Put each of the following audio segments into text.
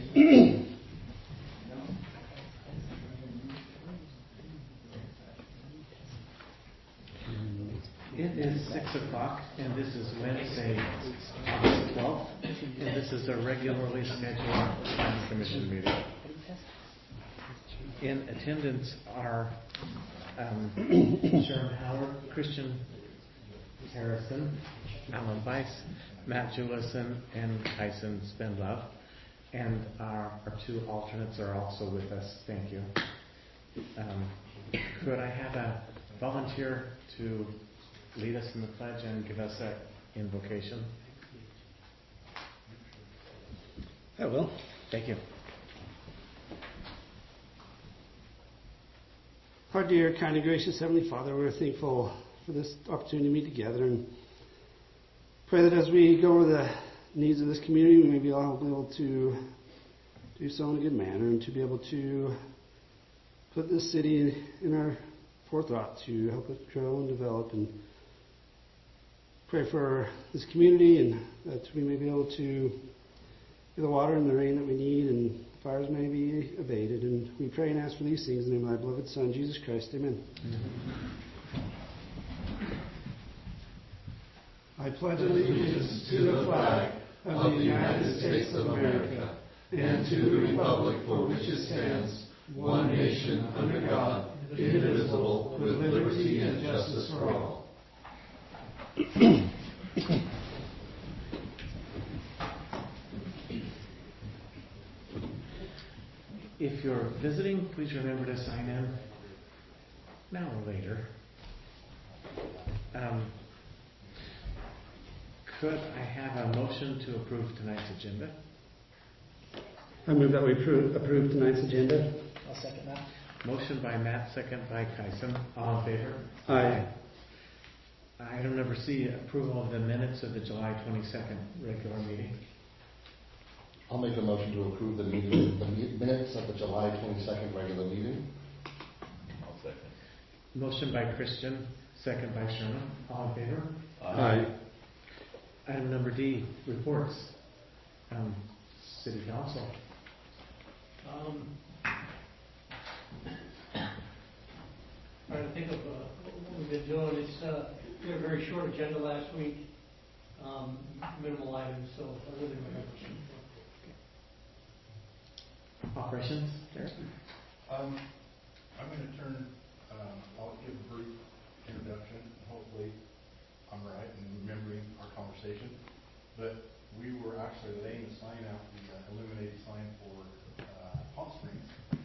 It is 6 o'clock, and this is Wednesday, August 12th, and this is a regularly scheduled planning commission meeting. In attendance are Sharon Howard, Christian Harrison, Alan Weiss, Matt Jewison, and Tyson Spendlove. And our two alternates are also with us. Thank you. Could I have a volunteer to lead us in the pledge and give us an invocation? I will. Thank you. Our dear, kind, and gracious Heavenly Father, we're thankful for this opportunity to meet together and pray that as we go over the needs of this community, we may be able to do so in a good manner and to be able to put this city in our forethought to help it grow and develop, and pray for this community and that we may be able to get the water and the rain that we need, and fires may be abated. And we pray and ask for these things in the name of thy beloved Son, Jesus Christ. Amen. I pledge allegiance to the flag of the United States of America and to the republic for which it stands, one nation, under God, indivisible, with liberty and justice for all. If you're visiting, please remember to sign in now or later. Could I have a motion to approve tonight's agenda? I move that we approve tonight's agenda. I'll second that. Motion by Matt, second by Kyson. All in favor? Aye. Item number C, approval of the minutes of the July 22nd regular meeting. I'll make a motion to approve the minutes of the July 22nd regular meeting. I'll second. Motion by Christian, second by Sherman. All in favor? Aye. Item number D, reports. City Council. Trying to think of what we've been doing. We had a very short agenda last week, minimal items, so I really remember. Operations, Derek? I'm going to I'll give a brief introduction. Hopefully I'm right in remembering our conversation. But we were actually laying the sign out, the illuminated sign for Hot Springs.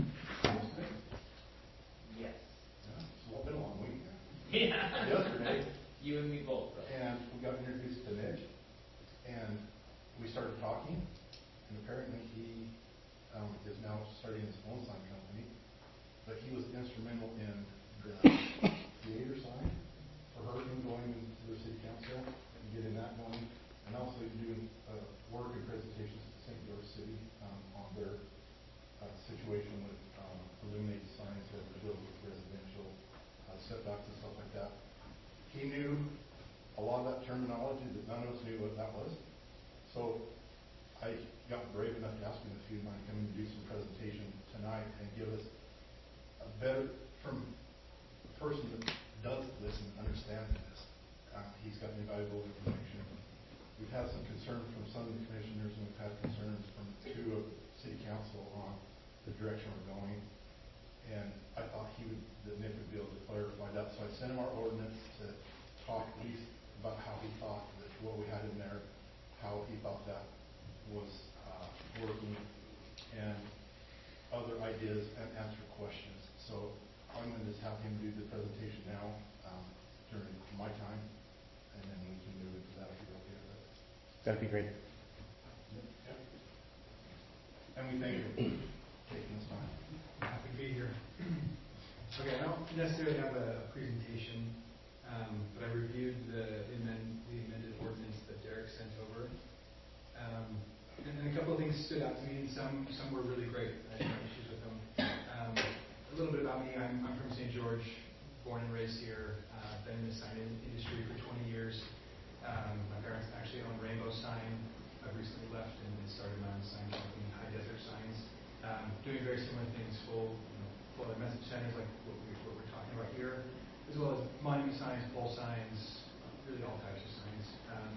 Yes. Yeah, it's been a long week now. Yeah. Yesterday. You and me both, bro. And we got introduced to Nick. And we started talking. And apparently he is now starting his own sign company, but he was instrumental in the theater sign for Hurricane going into the city council and getting that going, and also doing work and presentations to St. George City on their situation with illuminated signs that are built with residential setbacks and stuff like that. He knew a lot of that terminology that none of us knew what that was. So I got brave enough to ask him if he'd mind coming to do some presentation tonight and give us a better, from a person that does listen and understands this. He's got invaluable information. We've had some concern from some of the commissioners, and we've had concerns from two of city council on the direction we're going. And I thought that Nick would be able to clarify that. So I sent him our ordinance to talk at least about how he thought that what we had in there, how he thought that was working, and other ideas, and answer questions. So I'm going to just have him do the presentation now during my time, and then we can move into that if you're okay with it. That'd be great. Yep. And we thank you for taking this time. Happy to be here. Okay, I don't necessarily have a presentation, but I reviewed the amended ordinance that Derek sent over. And a couple of things stood out to me, and some were really great. I had no issues with them. A little bit about me. I'm from St. George, born and raised here. Been in the sign industry for 20 years. My parents actually own Rainbow Sign. I've recently left and started my own sign company, High Desert Sign. very similar things, full other message centers like what we're talking about here, as well as monument signs, pole signs, really all types of signs.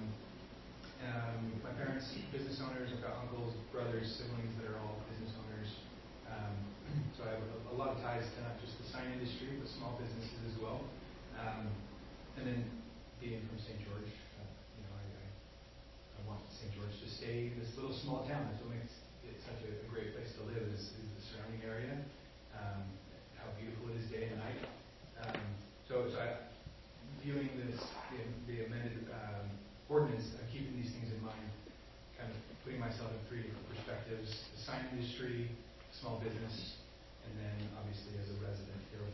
My parents, business owners. I've got uncles, brothers, siblings that are all business owners. So I have a lot of ties to not just the sign industry, but small businesses as well. And then being from St. George, I want St. George to stay this little small town. That's what makes it such a great place to live is the surrounding area, how beautiful it is day and night. So viewing the amended ordinance, keeping these things in mind, kind of putting myself in three different perspectives: the sign industry, small business, and then obviously as a resident here.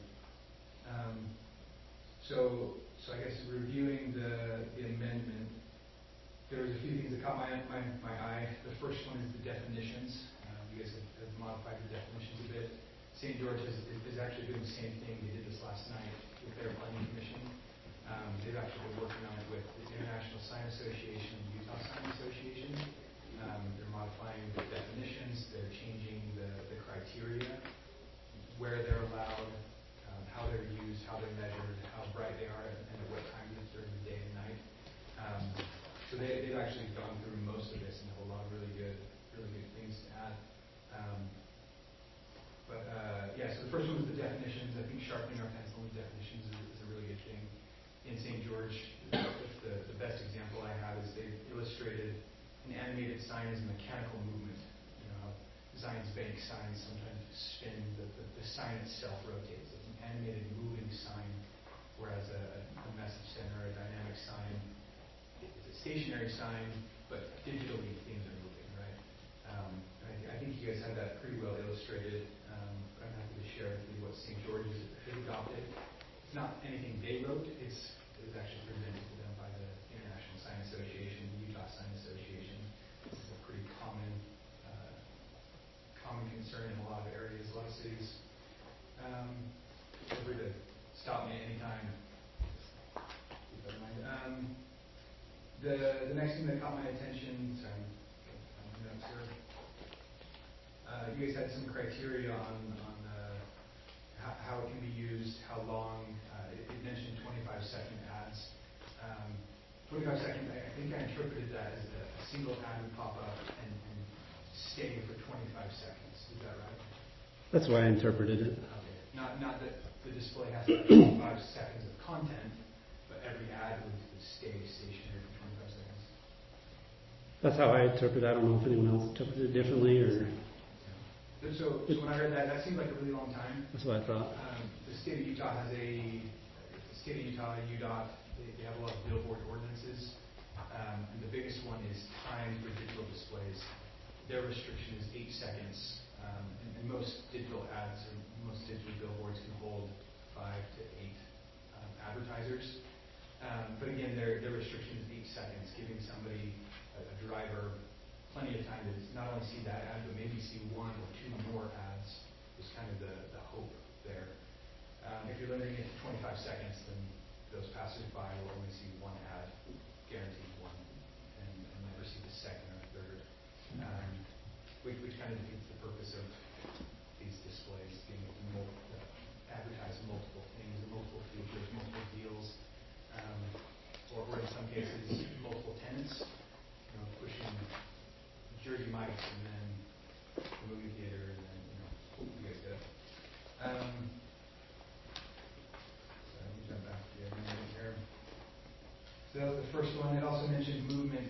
So I guess reviewing the amendment, there was a few things that caught my eye. The first one is the definitions. You guys have modified the definitions a bit. St. George is actually doing the same thing. They did this last night with their planning commission. They've actually been working on it with the International Sign Association and Utah Sign Association. They're modifying the definitions. They're changing the criteria, where they're allowed, how they're used, how they're measured, how bright they are, and at what time during the day and night. So they've actually gone through most of this and have a lot of really good things to add. So the first one was the definitions. I think sharpening our pencil with definitions is a really good thing. In St. George, the best example I have is they've illustrated an animated sign as a mechanical movement. You know how Zions Bank signs sometimes spin, the sign itself rotates. It's an animated moving sign, whereas a message center or a dynamic sign is a stationary sign, but digitally things are moving, right? I think you guys have that pretty well illustrated. I'm happy to share with you what St. George has adopted. It's not anything they wrote. It was actually presented to them by the International Sign Association, the Utah Sign Association. This is a pretty common concern in a lot of areas, a lot of cities. Feel free to stop me anytime. Keep that in mind. The next thing that caught my attention, sorry, I'm notes here. You guys had some criteria on how it can be used, how long. It mentioned 25-second ads. 25 seconds, I think I interpreted that as a single ad would pop up and stay for 25 seconds. Is that right? That's why I interpreted it. Okay. Not that the display has to have 25 seconds of content, but every ad would stay stationary for 25 seconds. That's how I interpret it. I don't know if anyone else interpreted it differently or... So when I read that seemed like a really long time. That's what I thought. The state of Utah has UDOT, they have a lot of billboard ordinances. And the biggest one is time for digital displays. Their restriction is 8 seconds. And most digital ads or most digital billboards can hold 5 to 8 advertisers. But again, their restriction is 8 seconds, giving somebody, a driver, plenty of time to not only see that ad, but maybe see 1 or 2 more ads is kind of the hope there. If you're limiting it to 25 seconds, then those passersby will only see 1 ad, guaranteed 1, and never see the second or third, which kind of defeats the purpose of these displays, being able to advertise multiple things, multiple features, multiple deals, or in some cases, multiple tenants, pushing Jersey Mike's and then the movie theater and then, you guys get it. So let me jump back to the amendment here. So that was the first one. It also mentioned movement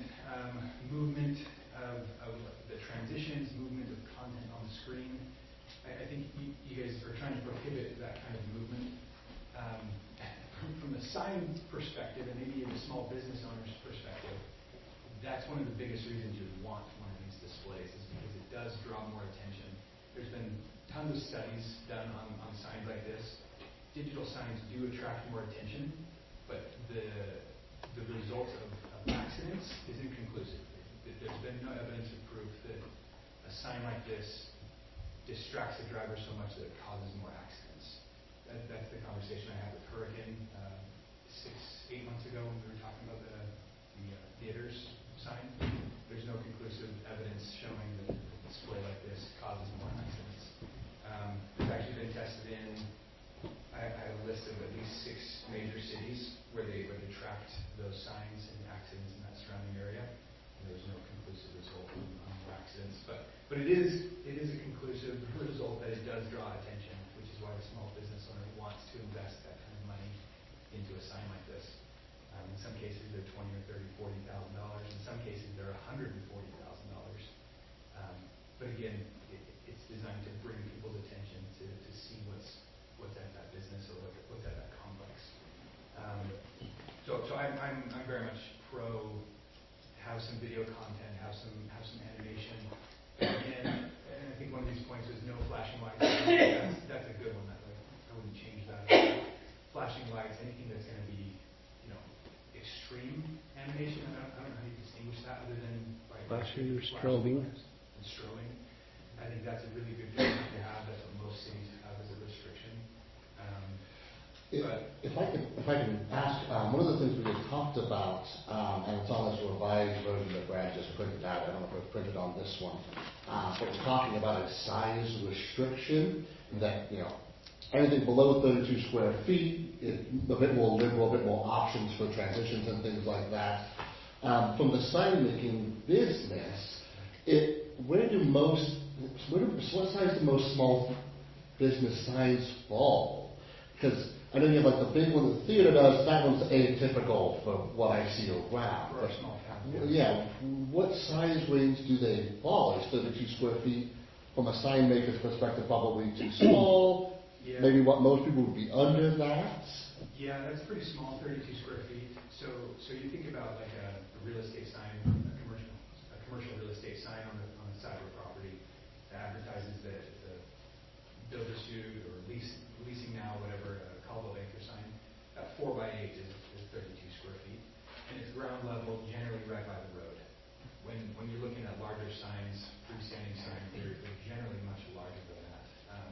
of the transitions, movement of content on the screen. I think you guys are trying to prohibit that kind of movement. From the sign perspective, and maybe the small business owner's perspective, that's one of the biggest reasons you want one of these displays is because it does draw more attention. There's been tons of studies done on signs like this. Digital signs do attract more attention, but the result of accidents is inconclusive. There's been no evidence of proof that a sign like this distracts the driver so much that it causes more accidents. That's the conversation I had with Hurricane 6-8 months ago when we were talking about the theaters sign. There's no conclusive evidence showing that a display like this causes more accidents. But it is a conclusive result that it does draw attention, which is why the small business owner wants to invest that kind of money into a sign like this. In some cases, they're $20,000 or $30,000, $40,000. In some cases, they're $140,000. But again, it's designed to bring people's attention to see what's at that business or what's at that complex. So I'm very much pro have some video content, have some animation, and I think one of these points was no flashing lights. That's a good one. I wouldn't change that. Flashing lights, anything that's going to be, extreme animation. I don't know how you distinguish that other than by Flashing or strobing. And strobing. I think that's a really good thing to have. That's what most cities have as a restriction. If I can ask, one of the things we had talked about, and it's on this revised version that Brad just printed out, I don't know if it's printed on this one, but we're talking about a size restriction that, anything below 32 square feet, a bit more liberal, a bit more options for transitions and things like that. From the sign making business, what size do most small business signs fall? Because I know you have the big one the theater does, that one's atypical for what I see around. For a small town. Yeah, what size range do they fall? Is 32 square feet, from a sign maker's perspective, probably too small? Yeah. Maybe what most people would be under that? Yeah, that's pretty small, 32 square feet. So you think about like a real estate sign, a commercial real estate sign on the side of a property that advertises that it's a build-to-suit or leasing now, whatever, a Caldwell Banker sign. That 4x8 is 32 square feet, and it's ground level, generally right by the road. When you're looking at larger signs, freestanding signs, they're generally much larger than that.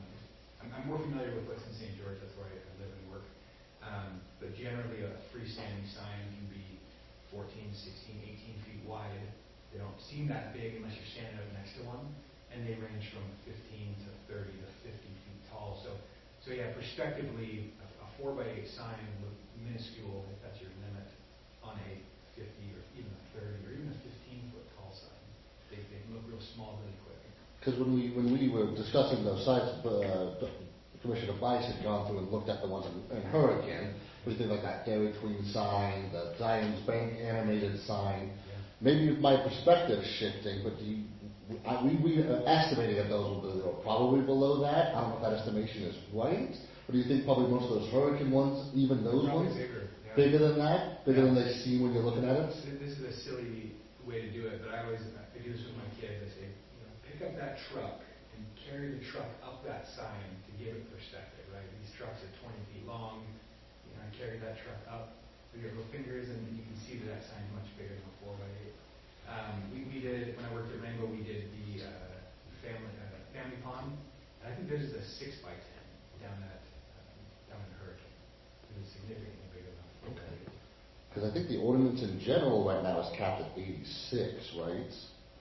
I'm more familiar with what's in St. George, that's where I live and work. But generally a freestanding sign can be 14, 16, 18 feet wide. They don't seem that big unless you're standing up next to one, and they range from 15 to 30 to 50 feet tall. So yeah, prospectively, a 4x8 sign look minuscule if that's your limit on a 50 or even a 30 or even a 15-foot tall sign. They look real small really quick. Because when we were discussing those sites, Commissioner Bice had gone through and looked at the ones in Hurricane, which things like that Dairy Queen sign, the Zions Bank animated sign. Yeah. Maybe my perspective's shifting, but we are estimating that those were probably below that. I don't know if that estimation is right, but do you think probably most of those Hurricane ones, even those Probably ones, bigger. Yeah. bigger than that? Bigger than they seem when you're looking at it? This is a silly way to do it, but I do this with my kids. I say, pick up that truck and carry the truck up that sign to give it perspective, right? These trucks are 20 feet long. I carry that truck up with your little fingers, and you can see that sign's much bigger than a 4x8. We did, when I worked at Rainbow, we did the family pond, and I think theirs is a 6x10 down in Hurricane. It was significantly bigger than a 4x8. Because I think the ordinance in general right now is capped at 86, right?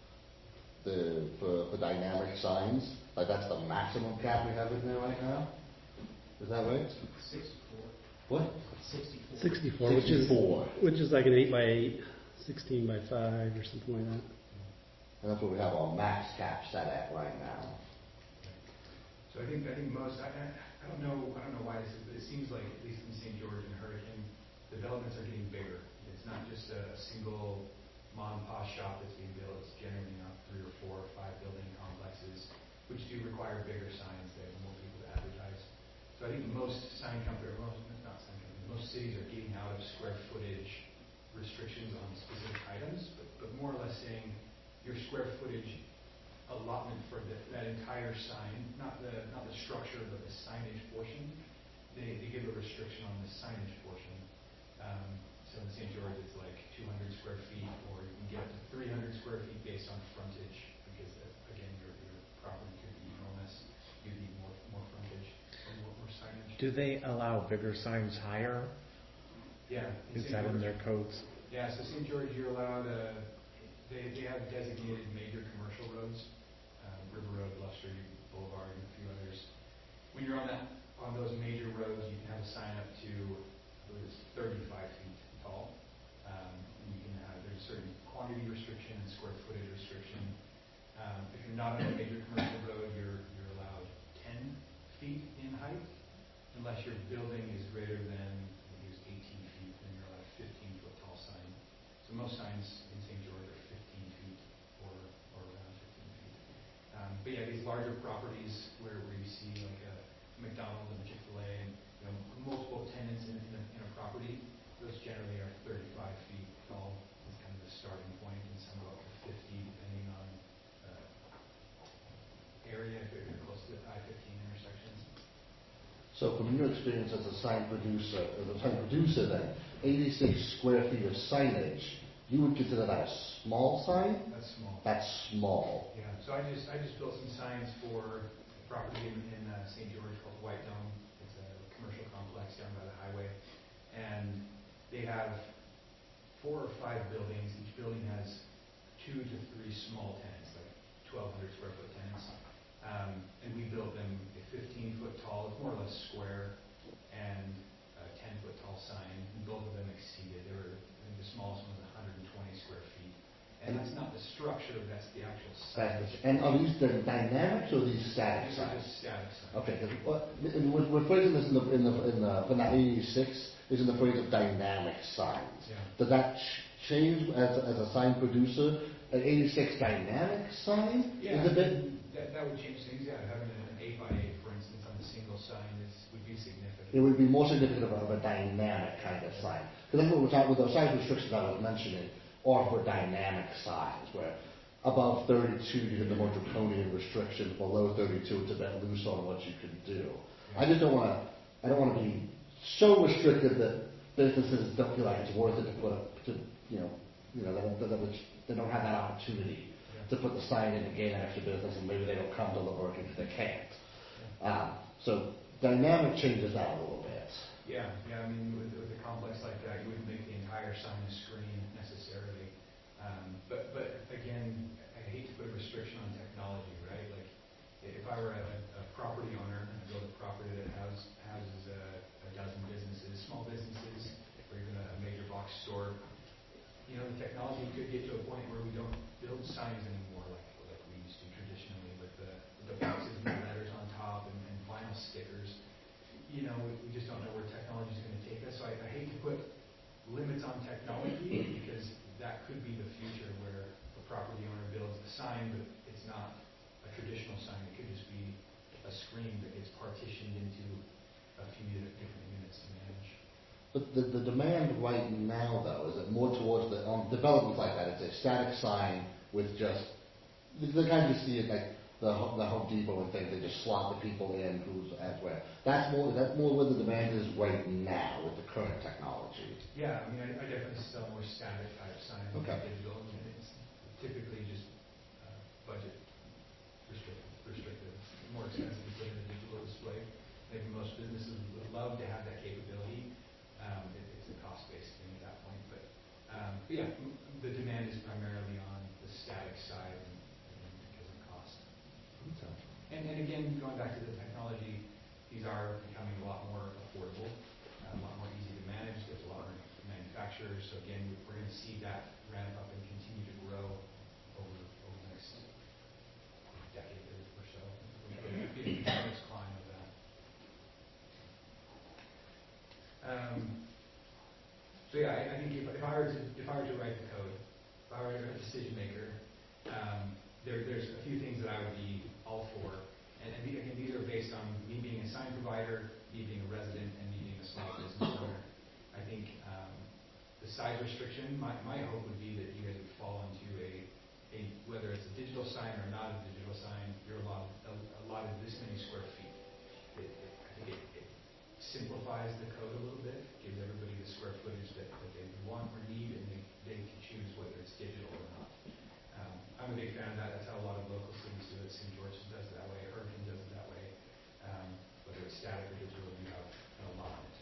For dynamic signs, like that's the maximum cap we have in there right now. Is that right? 64. What? 64, 64. which is like an 8x8, 16x5 or something like that. And that's what we have our max cap set at right now. So I think most, I don't know why this is, but it seems like at least in St. George and Hurricane, developments are getting bigger. It's not just a single mom and pop shop that's being built. It's generally now 3 or 4 or 5 building complexes, which do require bigger signs. They have more people to advertise. So I think most most cities are getting out of square footage restrictions on specific items, but more or less saying your square footage allotment for that entire sign, not the structure, but the signage portion. They give a restriction on the signage portion. So in St. George, it's like 200 square feet, or you can get up to 300 square feet based on frontage, because again, your property could be enormous. You need more frontage or more signage. Do they allow bigger signs higher? Yeah. Is that in their codes? Yeah, so St. George, you're allowed, they have designated major commercial roads, River Road, Bluff Street, Boulevard, and a few others. When you're on those major roads, you can have a sign up to, I believe it's 35 feet tall. You can have, there's a certain quantity restriction and square footage restriction. If you're not on a unless your building is greater than, we use 18 feet, then you're allowed a 15-foot tall sign. So most signs in St. George are 15 feet or around 15 feet. But yeah, these larger properties where you see like a McDonald's and Chick-fil-A and multiple tenants in a property, those generally are 35 feet tall. It's kind of the starting point, and some go up to 50 depending on area if you're close to the I-15 intersections. So from your experience as a sign producer, then, 86 square feet of signage, you would consider that a small sign? That's small. That's small. Yeah. So I just built some signs for a property in St. George called White Dome. It's a commercial complex down by the highway, and they have 4 or 5 buildings. Each building has 2 to 3 small tenants, like 1,200 square foot tenants. And we built them a 15-foot tall, more or less square, and a 10-foot tall sign. And both of them exceeded. They were, I think the smallest one was 120 square feet. And that's not the structure, that's the actual sign. And are these the dynamics or these static These are signs? just static signs. Okay, we're phrasing this when that 86 is in the phrase of dynamic signs. Yeah. Does that change as a sign producer? An 86 dynamic sign Yeah, is a bit. that would change things. Yeah, having an 8x8, for instance, on a single sign would be significant. It would be more significant of a dynamic kind of sign. Because that's what we're talking with those size restrictions I was mentioning, are for dynamic signs, where above 32 you get the more draconian restrictions, below 32 it's a bit loose on what you can do. Yeah. I don't want to be so restrictive that businesses don't feel like it's worth it to put they don't have that opportunity to put the sign in to gain an extra business, and maybe they don't come to the work because they can't. So dynamic changes that a little bit. Yeah. I mean, with a complex like that, you wouldn't make the entire sign a screen necessarily. But again, I hate to put a restriction on technology, right? Like, if I were a property owner and I build a property that houses a dozen businesses, small businesses, or even a major box store, the technology could get to a point where we don't build signs anymore like we used to traditionally with the boxes and the letters on top and vinyl stickers. We just don't know where technology is going to take us. So I hate to put limits on technology because that could be the future where a property owner builds a sign, but it's not a traditional sign. It could just be a screen that gets partitioned into a few different units to manage. But the demand right now, though, is it more towards on developments like that? It's a static sign with just the kind you see it like the Home Depot and things. They just slot the people in who's as where. That's more where the demand is right now with the current technology. Yeah, I mean, I definitely sell more static type signs than digital, and it's typically just budget restrictive. It's more expensive to put in a digital display. I think most businesses would love to have that capability. It's a cost-based thing at that point, but yeah, the demand is primarily on the static side because of cost. And again, going back to the technology, these are becoming a lot more affordable, a lot more easy to manage. There's a lot more manufacturers, so again, we're going to see that ramp up and continue to grow over the next decade or so. We're going to be a next climb of that. So yeah, I think if I were to write the code, if I were a decision maker, there's a few things that I would be all for. And again, these are based on me being a sign provider, me being a resident, and me being a small business owner. I think the size restriction, my hope would be that you guys would fall into a whether it's a digital sign or not a digital sign, you're allotted this many square feet. I think it simplifies the code a little bit, gives everybody the square footage that they want or need, and they can choose whether it's digital or not. I'm a big fan of that. That's how a lot of local cities do it. St. George does it that way. Irving does it that way. Whether it's static or digital, you have an allotment.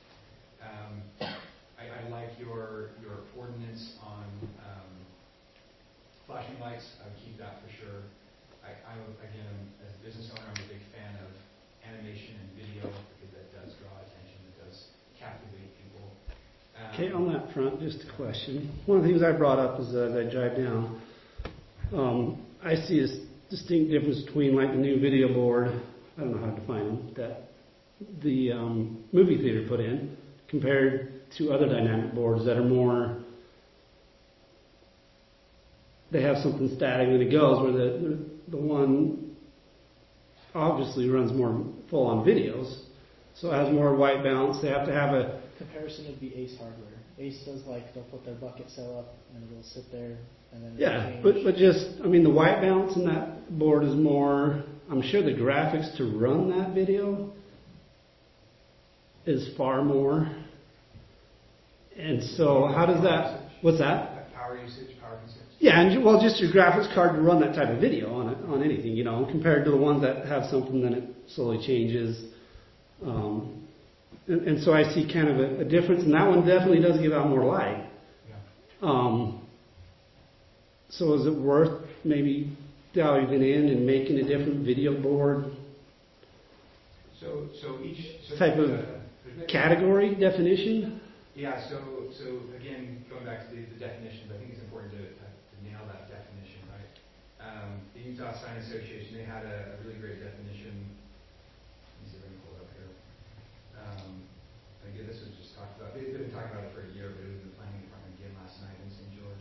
I like your ordinance on flashing lights. I would keep that for sure. Again, as a business owner, I'm a big fan of animation and video because that does draw attention. It does captivate people. Okay, on that front, just a question. One of the things I brought up is as I drive down, I see a distinct difference between like the new video board, I don't know how to define them, that the movie theater put in compared to other dynamic boards that are more, they have something static and it goes, where the one obviously runs more full on videos, so it has more white balance. They have to have a Comparison would be Ace Hardware. Ace does they'll put their bucket cell up and it'll sit there and then it'll change. but just, I mean, the white balance in that board is more, I'm sure the graphics to run that video is far more. And so how does that, what's that? Like power usage, power consumption. Yeah, and well, just your graphics card to run that type of video on anything, compared to the ones that have something that it slowly changes. And so I see kind of a difference, and that one definitely does give out more light. Yeah. So is it worth maybe diving in and making a different video board So each type of there's category definition? Yeah, so again, going back to the definitions, I think it's important to nail that definition, right? The Utah Sign Association, they had a really great definition. Let me see if I can pull it up here. Again, this was just talked about, they've been talking about it for a year, but it was in the planning department again last night in St. George.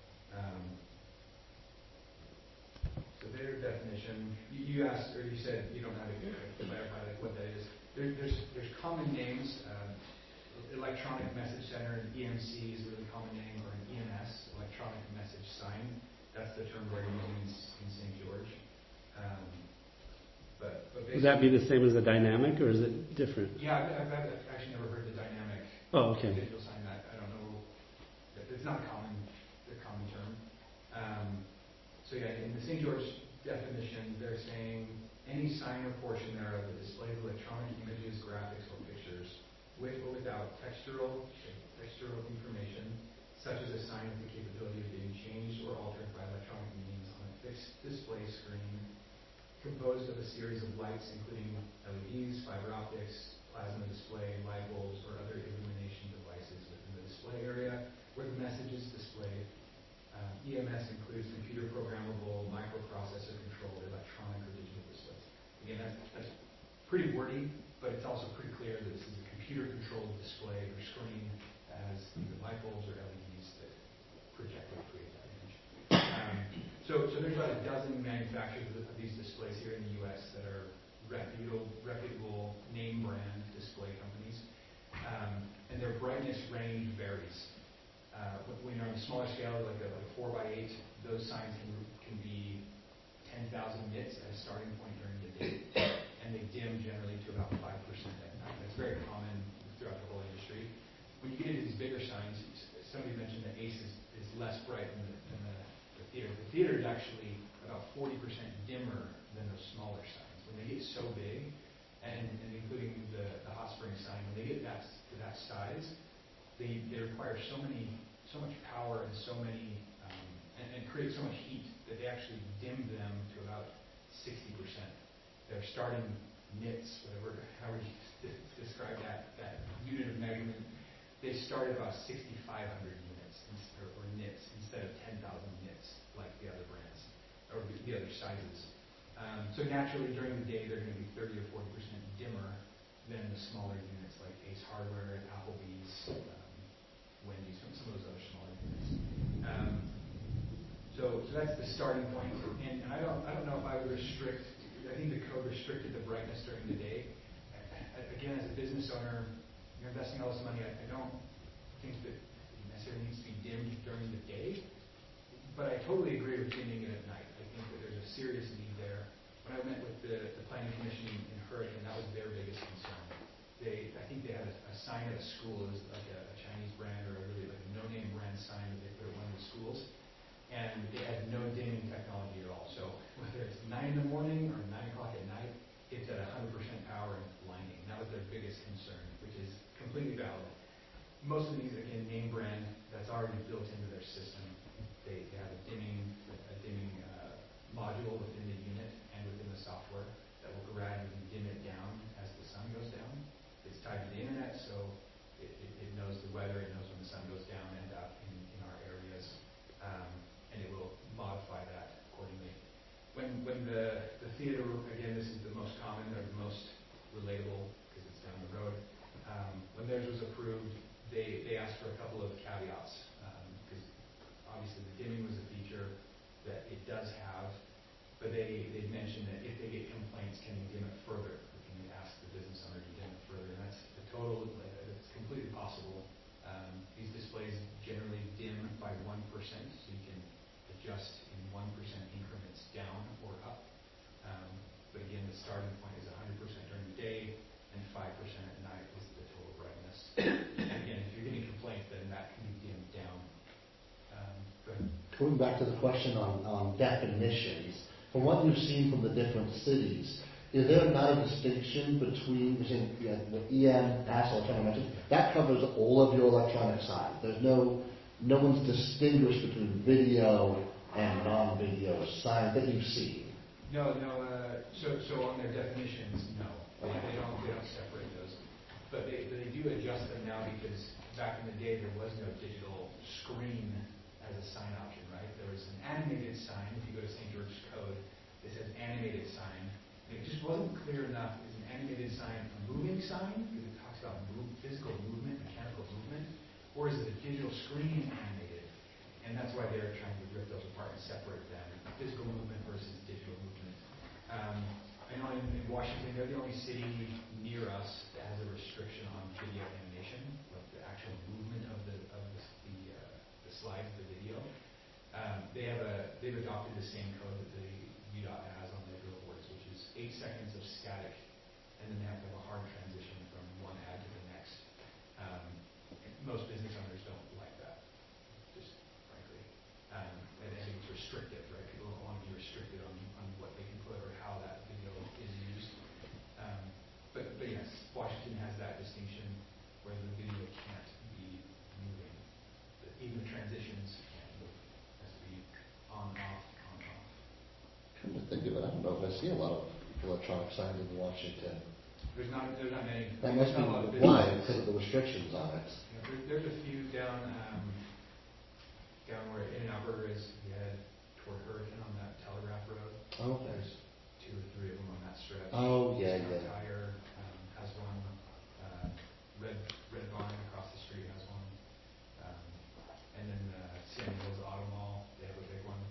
So their definition, you asked, or you said you don't have to clarify what that is. There's common names. Electronic Message Center, an EMC is a really common name, or an EMS, Electronic Message Sign. That's the term we're using in St. George. But Would that be the same as a dynamic, or is it different? Yeah, I've actually never heard the dynamic digital sign. That I don't know. It's not a common term. So yeah, in the St. George definition, they're saying any sign or portion thereof that displays electronic images, graphics, or pictures with or without textural information, such as a sign with the capability of being changed or altered by electronic means on a fixed display screen, composed of a series of lights including LEDs, fiber optics, plasma display, light bulbs, or other illumination devices within the display area where the message is displayed. EMS includes computer programmable, microprocessor controlled, electronic or digital displays. Again, that's pretty wordy, but it's also pretty clear that this is a computer-controlled display or screen that has either light bulbs or LEDs that project or create that image. So there's about a dozen manufacturers of these displays here in the U.S. that are reputable name brand display companies, and their brightness range varies. When you're on a smaller scale, like a 4x8, those signs can be 10,000 nits at a starting point during the day, and they dim generally to about 5% at night. That's very common throughout the whole industry. When you get into these bigger signs, somebody mentioned that ACE is less bright than the theater. The theater is actually about 40% dimmer than those smaller signs. When they get so big, and including the hot spring sign, when they get to that size, they require so much power and so many and create so much heat that they actually dim them to about 60%. Their starting nits, however you describe that unit of measurement, they start at about 6,500 units or nits instead of 10,000 nits like the other brands or the other sizes. So naturally, during the day, they're going to be 30 or 40% dimmer than the smaller units like Ace Hardware, Applebee's, Wendy's, some of those other smaller units. So that's the starting point. And I don't know if I would restrict. I think the code restricted the brightness during the day. Again, as a business owner, you're investing all this money. I don't think that it necessarily needs to be dimmed during the day. But I totally agree with dimming it at night. I think that there's a serious need there. When I met with the Planning Commission in Hurricane, that was their biggest concern. I think they had a sign at a school. It was like a Chinese brand or really like a no-name brand sign that they put at one of the schools. And it had no dimming technology at all. So whether it's 9 in the morning or 9 o'clock at night, it's at 100% power and blinding. That was their biggest concern, which is completely valid. Most of these, again, name brand, that's already built into their system. They have a dimming module within the unit and within the software that will gradually dim it down as the sun goes down. It's tied to the internet, so it knows the weather, it knows when the sun goes down and up in our areas, and it will modify that accordingly. When the theater, again, this is the most common or the most relatable because it's down the road. When theirs was approved, they asked for a couple of caveats because obviously the dimming was a feature that it does have, but they mentioned that if they get complaints, can you dim it further? Or can you ask the business owner to dim it further? And that's the total, it's completely possible. These displays generally dim by 1%, so you can adjust in 1% increments down or up. But again, the starting point is 100% during the day and 5% at night is the total brightness. And again, if you're getting complaints, then that can be dimmed down. Go ahead. Going back to the question on definitions, from what you've seen from the different cities, is there not a distinction between what EM asked, I was trying to mention, that covers all of your electronic signs. There's no one's distinguished between video and non-video signs that you've seen. No. So on their definitions, no, they don't separate those, but they do adjust them now because back in the day there was no digital screen as a sign option, right? There was an animated sign. If you go to St. George's Code, it says animated sign. And it just wasn't clear enough. Is an animated sign a moving sign because it talks about physical movement, mechanical movement, or is it a digital screen animated? And that's why they're trying to rip those apart and separate them: physical movement versus digital movement. I know in Washington, they're the only city near us that has a restriction on video animation, like the actual movement of the slides, the video. They've adopted the same code that the UDOT has on their billboards, which is 8 seconds of static, and then they have to have a hard transition from one ad to the next. Most business owners don't like that, just frankly. And I think it's restrictive, right? People don't want to be restricted on what they can put or how that video is used. But yes, Washington has that distinction where the video can't be moving. Even the transitions can't move. It has to be on, off, on, off. Come to think of it, I don't know if I see a lot of electronic signs in Washington. There's not many. That must be why, because of the restrictions on it. Yeah, there's a few down where In-N-Out is. You head toward Hurricane on that Telegraph Road. Oh, okay. There's 2 or 3 of them on that stretch. Oh, yeah. Tire has one. Red Barn across the street has one. And then San Diego Auto Mall, they have a big one.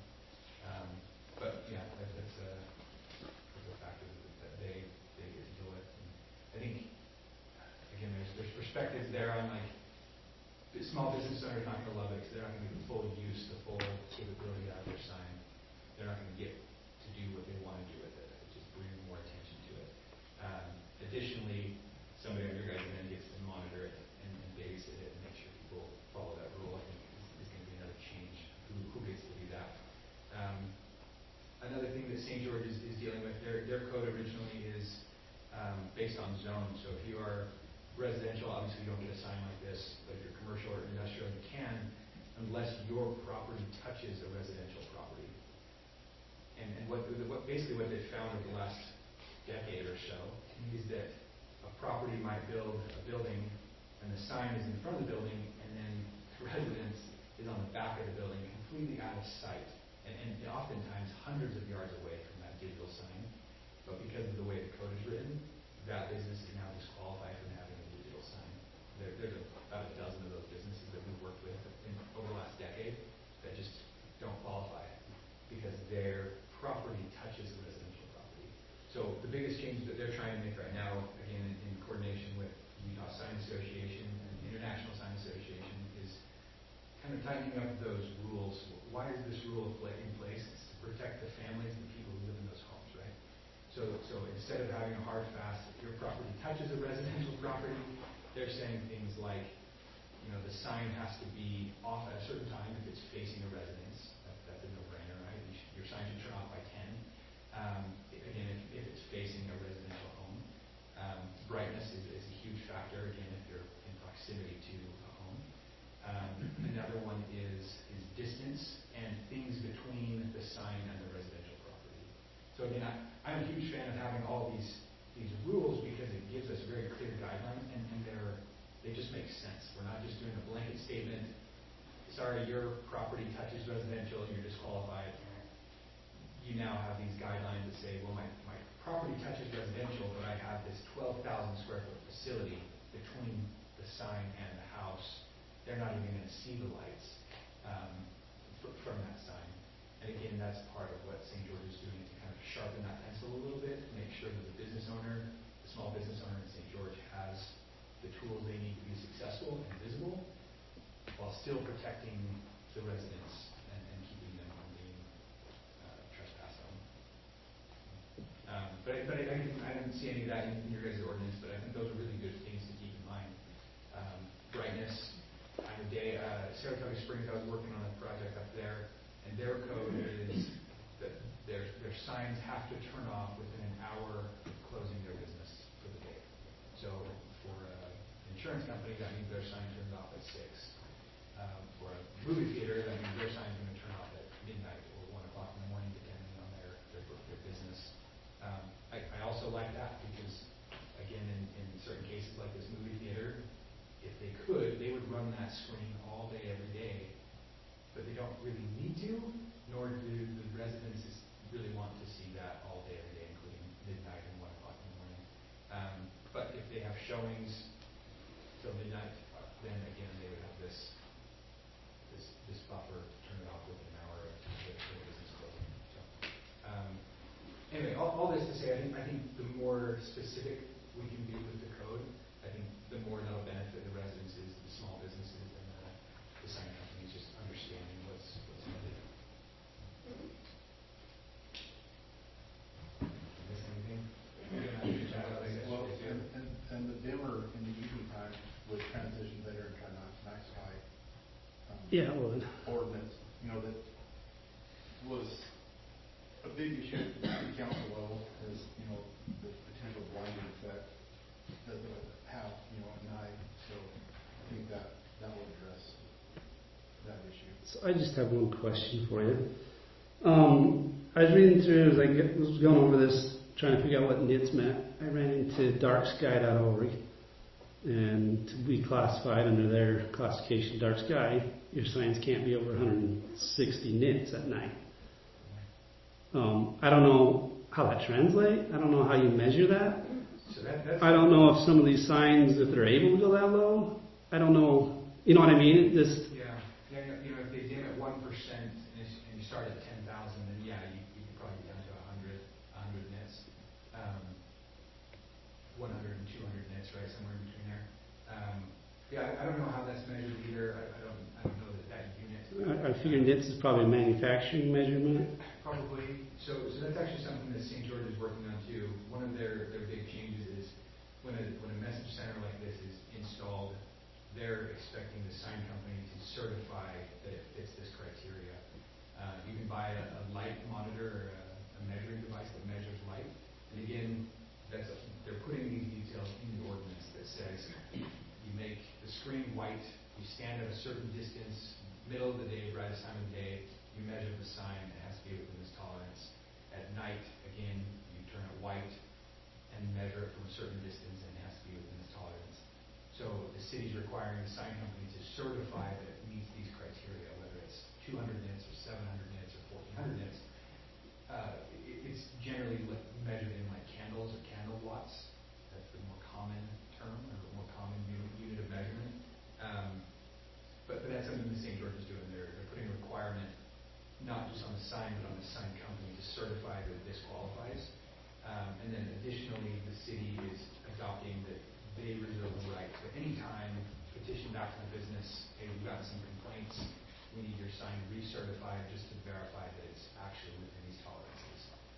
But yeah, that's a factor that they get to deal with. And I think again, there's perspectives there on like the small business owners are not going to love it because they're not going to get the full use, the full capability out of their sign. They're not going to get to do what they want to do with it. It's just bring more attention to it. Additionally, somebody on your guys' end gets to monitor it and babysit it and make sure people follow that rule. I think is going to be another change. Who gets to do that? Another thing that St. George is dealing with, their code originally is based on zone. So if you are residential, obviously you don't get a sign like this, but if you're commercial or industrial, you can, unless your property touches a residential property. And what basically what they've found over the last decade or so is that a property might build a building and the sign is in front of the building and then the residence is on the back of the building, completely out of sight. And oftentimes hundreds of yards away from that digital sign. But because of the way the code is written, that business is now disqualified from having a digital sign. There's about a dozen of those businesses that we've worked with over the last decade that just don't qualify because their property touches a residential property. So the biggest change that they're trying to make right now, again in coordination with the Utah Sign Association and the International Sign Association, is kind of tightening up those rules. Why is this rule in place? It's to protect the families and the people who live in those homes, right? So instead of having a hard fast, if your property touches a residential property, they're saying things like, the sign has to be off at a certain time if it's facing a residence. That's a no-brainer, right? Your sign should turn off by 10. Again, if it's facing a residential home. Brightness is a huge factor, again, if you're in proximity to a home. Another one is distance and things between the sign and the residential property. So again, I'm a huge fan of having all these rules because it gives us very clear guidelines and they just make sense. We're not just doing a blanket statement, sorry, your property touches residential, you're disqualified. You now have these guidelines that say, well, my property touches residential, but I have this 12 facility between the sign and the house, they're not even going to see the lights from that sign. And again, that's part of what St. George is doing to kind of sharpen that pencil a little bit, to make sure that the business owner, the small business owner in St. George has the tools they need to be successful and visible, while still protecting the residents and keeping them from being trespassed on. But I didn't see any of that in your guys' ordinance, but I think those are really good things to keep in mind. Brightness, time of day. Saratoga Springs, I was working on a project up there, and their code is that their signs have to turn off within an hour of closing their business for the day. So for an insurance company, that means their sign turns off at 6. For a movie theater, that means their sign's going to turn off at midnight or 1 o'clock in the morning, depending on their business. I also like that because, again, in certain cases like this movie theater, if they could, they would run that screen all day, every day, but they don't really need to, nor do the residents really want to see that all day, every day, including midnight and 1 o'clock in the morning. But if they have showings till midnight, then again, they would have this buffer to turn it off within an hour of the business closing. So, anyway, all this to say, I think the more specific we can be with the code, I think the more that'll benefit the residences, the small businesses, and the sign companies just understanding what's needed. Miss anything? Well, and the dimmer in the evening time would transition better and kind of nice high. Yeah, it would. Ordinance, that was a big issue at the council level is, the potential blinding effect that it would have, at night. So I think that will address that issue. So I just have one question for you. I was reading through, as I was going over this, trying to figure out what nits meant. I ran into darksky.org, and to be classified under their classification, dark sky, your signs can't be over 160 nits at night. I don't know how that translates. I don't know how you measure that. So that's I don't know if some of these signs, if they're able to go that low. I don't know. You know what I mean? It just if they dim at 1% and you start at 10,000, then you could probably get down to 100 nits, 100 and 200 nits, right, somewhere in between there. I don't know how that's measured either. I don't know that unit. I figure nits is probably a manufacturing measurement. Probably. So that's actually something that St. George is working on too. One of their big changes is when a message center like this is installed, they're expecting the sign company to certify that it fits this criteria. You can buy a light monitor or a measuring device that measures light. And again, they're putting these details in the ordinance that says you make the screen white, you stand at a certain distance, middle of the day, brightest time of the day, you measure the sign, it has to be within this tolerance. At night, again, you turn it white and measure it from a certain distance, and it has to be within this tolerance. So the city's requiring the sign company to certify that it meets these criteria, whether it's 200 nits or 700 nits or 1400 nits. It's generally measured in like candles or candle watts. That's the more common term or the more common unit of measurement. But that's something that St. George is doing. They're putting a requirement not just on the sign, but on the sign company to certify that this qualifies. And then additionally, the city is adopting that they reserve the right to any time petition back to the business, hey, we've gotten some complaints, we need your sign recertified just to verify that it's actually within these tolerances.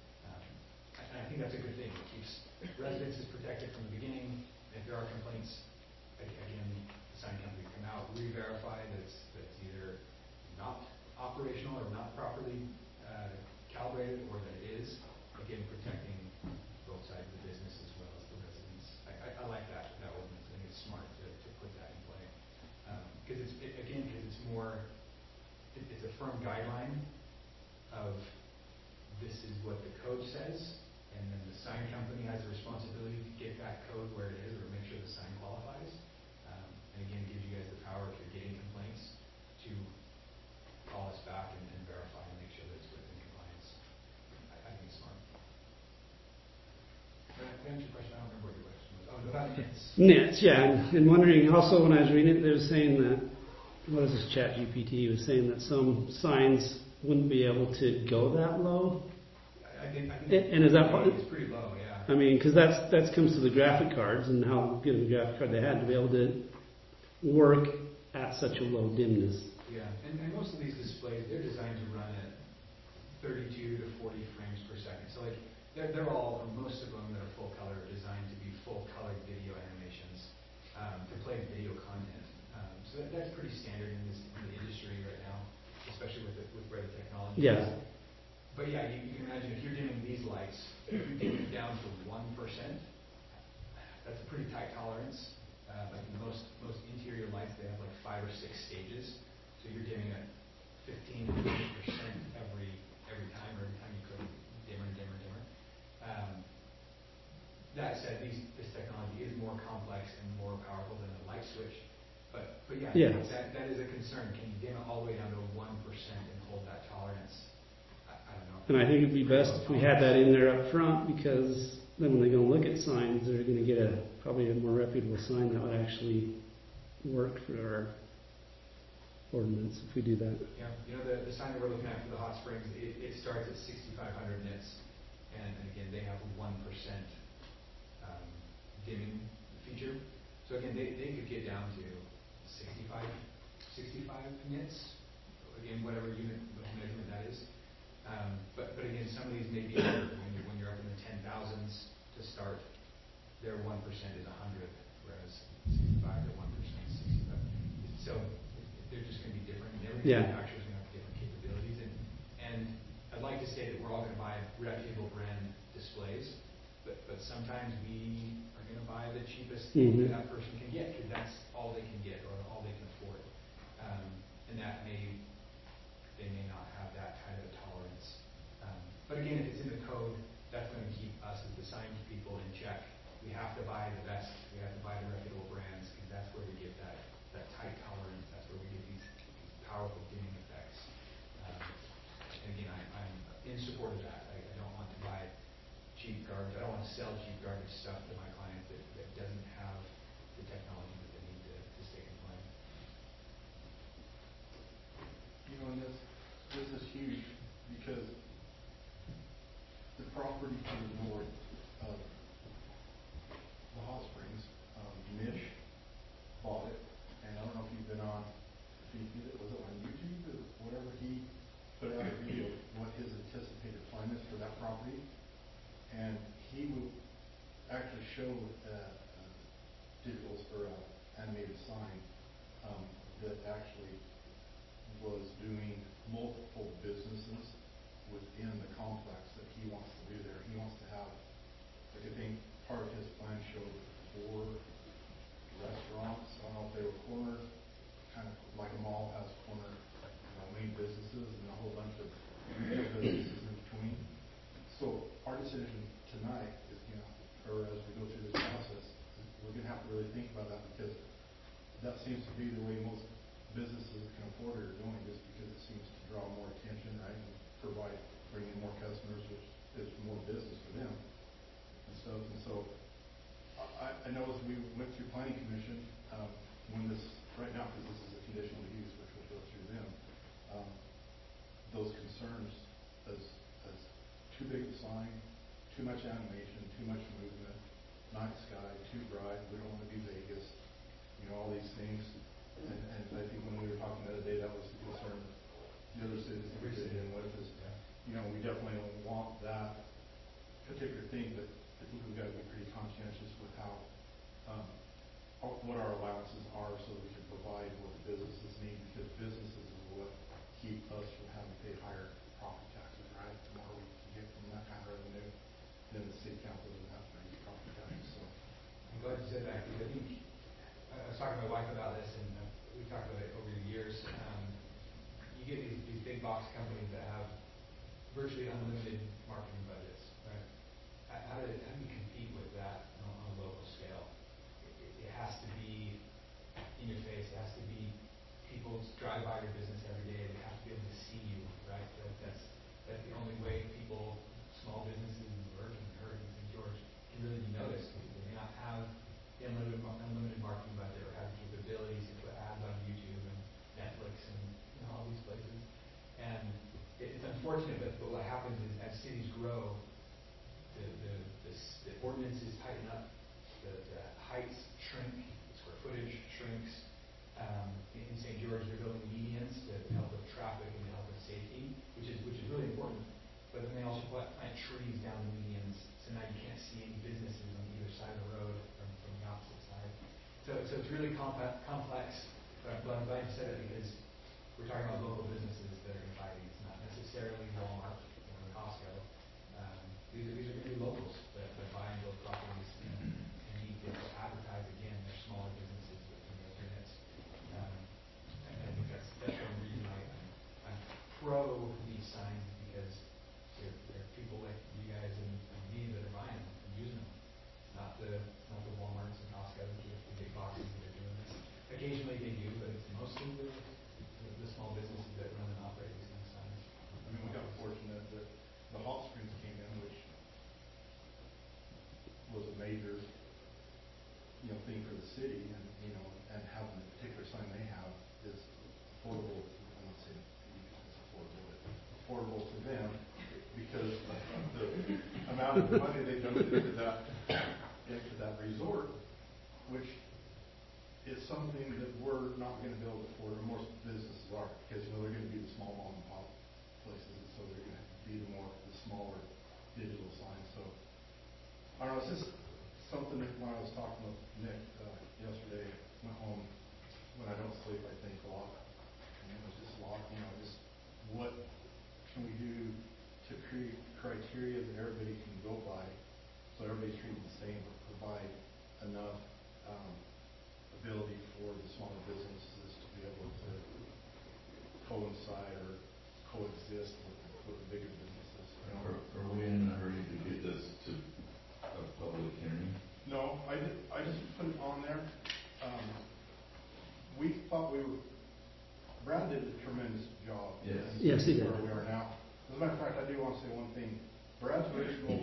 And I think that's a good thing. It keeps residences protected from the beginning. If there are complaints, again, the sign company come out, re-verify that it's either not operational or not properly calibrated, or that it is, again, protecting both sides of the business as well as the residents. I like that ordinance. I think it's smart to put that in play. Because it's more, it's a firm guideline of this is what the code says, and then the sign company has a responsibility to get that code where it is or make sure the sign qualifies. And again, it gives you guys the power, if you're getting complaints, to call us back and verify and make sure that it's within compliance. I think it's smart. To answer your question, I don't remember what your question was. Oh, About nits. Nits, yeah, and wondering also when I was reading it, they were saying that, what is this Chat GPT was saying that some signs wouldn't be able to go that low. I think And is that part? it's pretty low, yeah. I mean, because that comes to the graphic cards and how good of a graphic card they had to be able to work at such a low dimness. Yeah, and most of these displays, they're designed to run at 32 to 40 frames per second. So like, they're all, or most of them that are full color are designed to be full color video animations to play video content. So that's pretty standard in the industry right now, especially with where the technology Yeah. is. But yeah, you can imagine if you're dimming these lights, if you dim it down to 1%, that's a pretty tight tolerance. Like most interior lights, they have like 5 or 6 stages. So you're dimming at 15 to 20% every time, or every time you could dimmer. That said, this technology is more complex and more powerful than a light switch. But yeah, Yes. that is a concern. Can you dim it all the way down to 1% and hold that tolerance? I don't know. And I think it'd be best if we had that in there up front, because then when they go and look at signs, they're going to get probably a more reputable sign that would actually work for our ordinance if we do that. Yeah, the sign that we're looking at for the hot springs, it starts at 6,500 nits, and again, they have a 1% dimming feature. So again, they could get down to 65 nits, again, whatever unit of measurement that is. But again, some of these may be when you're up in the 10,000s to start, their 1% is 100, whereas 65, their 1% is 65. So they're just going to be different. And every Yeah. manufacturer is going to have different capabilities. And I'd like to say that we're all going to buy reputable brand displays, but sometimes we are going to buy the cheapest thing Mhm. that person can get, because that's all they can get or all they can afford. And they may not have that kind of a tolerance. But again, if it's in the code, that's going to keep us as the signage people in check. We have to buy the best. We have to buy the reputable brands, because that's where we get that tight tolerance. That's where we get these powerful dimming effects. And again, I'm in support of that. I don't want to buy cheap garbage. I don't want to sell cheap garbage stuff to my clients that doesn't have the technology that they need to stay compliant. And this is huge, because the property to the north of the hot springs, Mish bought it, and I don't know if you've been on, was it on YouTube or whatever, he put out a video of what his anticipated plan is for that property, and he would actually show digitals or animated sign that actually was doing multiple businesses within the complex that he wants to do there. He wants to have, like, I think part of his plan showed 4 restaurants. I don't know if they were cornered, kind of like a mall has corner main businesses and a whole bunch of businesses in between. So our decision tonight is, or as we go through this process, we're going to have to really think about that, because that seems to be the way most businesses can afford it or doing, just because it seems to draw more attention, right, and bring in more customers, which is more business for them and stuff. And so I know as we went through planning commission, when this, right now, because this is a conditional use, which will go through them, those concerns as too big a sign, too much animation, too much movement, night sky, too bright, we don't want to be Vegas, all these things. And I think when we were talking the other day, that was the concern the other cities that we sit in with is, we definitely don't want that particular thing, but I think we've got to be pretty conscientious with what our allowances are, so we can provide what the businesses need, because businesses is what keep us from having to pay higher property taxes, right? The more we can get from that kind of revenue, then the city council doesn't have to raise property taxes. So I'm glad you said that, because I think I was talking to my wife about this, and we've talked about it over the years. You get these big box companies that have virtually unlimited marketing budgets, right? How do you compete with that on a local scale? It has to be in your face. It has to be people drive by your business every day. They have to be able to see you, right? That's the only way people, small businesses in Burke and St. George, can really be noticed. They may not have tighten up. The heights shrink, square footage shrinks. In St. George, they're building medians to help with traffic and to help with safety, which is really important. But then they also plant trees down the medians, so now you can't see any businesses on either side of the road from the opposite side. So it's really complex. But I'm glad you said it because we're talking about local businesses that are going to buy these, not necessarily Walmart or Costco. These are going to be locals that buy and build properties and need to advertise again. They're smaller businesses within those units. And I think that's one reason I'm pro these signs because there are people like you guys and me that are buying them and using them, not the Walmarts and Costco's, the big boxes that are doing this. Occasionally they do, but it's mostly the small businesses that run and operate these kind of signs. I mean, we got fortunate that the hot springs came in, which was a major, thing for the city, and having the particular sign they have is affordable. I'm not saying it's affordable, but affordable to them because the amount of money they dumped into that resort, which is something that we're not going to be able to afford, or most businesses are, because they're going to be the small mom and pop places, and so they're going to be the smaller digital signs. So I don't know, it's just something that when I was talking with Nick yesterday, went home, when I don't sleep, I think a lot. And it was just a lot, just what can we do to create criteria that everybody can go by, so everybody's treated the same, but provide enough ability for the smaller businesses to be able to coincide or coexist with the bigger businesses. Are we in a hurry to get this to a public hearing? No, I just put it on there. We thought Brad did a tremendous job. Yes, he did. Where we are now. As a matter of fact, I do want to say one thing. Brad's original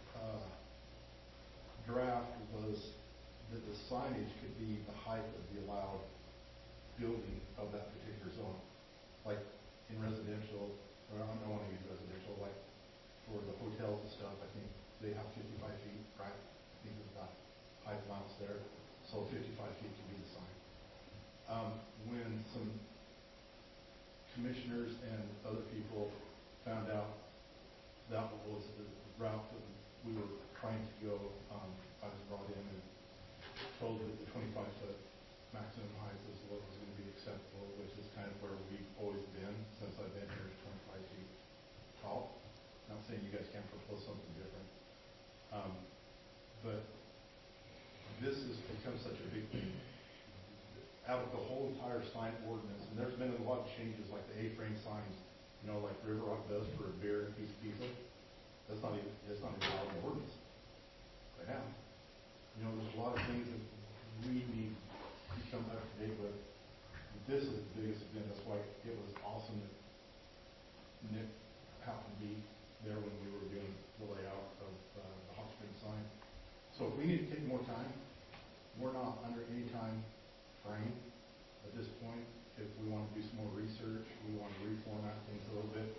draft was that the signage could be the height of the allowed building of that particular zone. Like in residential, or I don't want to use residential, like for the hotels and stuff, I think they have 55 feet, right? I think there's about height allowance there. So 55 feet can be the sign. When some commissioners and other people found out that was the route that we were trying to go, I was brought in and told that the 25-foot maximum height was what was going to be acceptable, which is kind of where we've always been since I've been here, 25 feet tall. Not saying you guys can't propose something different, but this has become such a big thing. Out of the whole entire sign ordinance, and there's been a lot of changes, like the A-frame signs, like River Rock does for a beer and a piece of pizza. That's not even allowed in the ordinance right now. There's a lot of things that we need to become up to date with. This is the biggest event. That's why it was awesome that Nick happened to be there when we were doing the layout of the hot spring sign. So if we need to take more time, we're not under any time frame at this point. If we want to do some more research, we want to reformat things a little bit.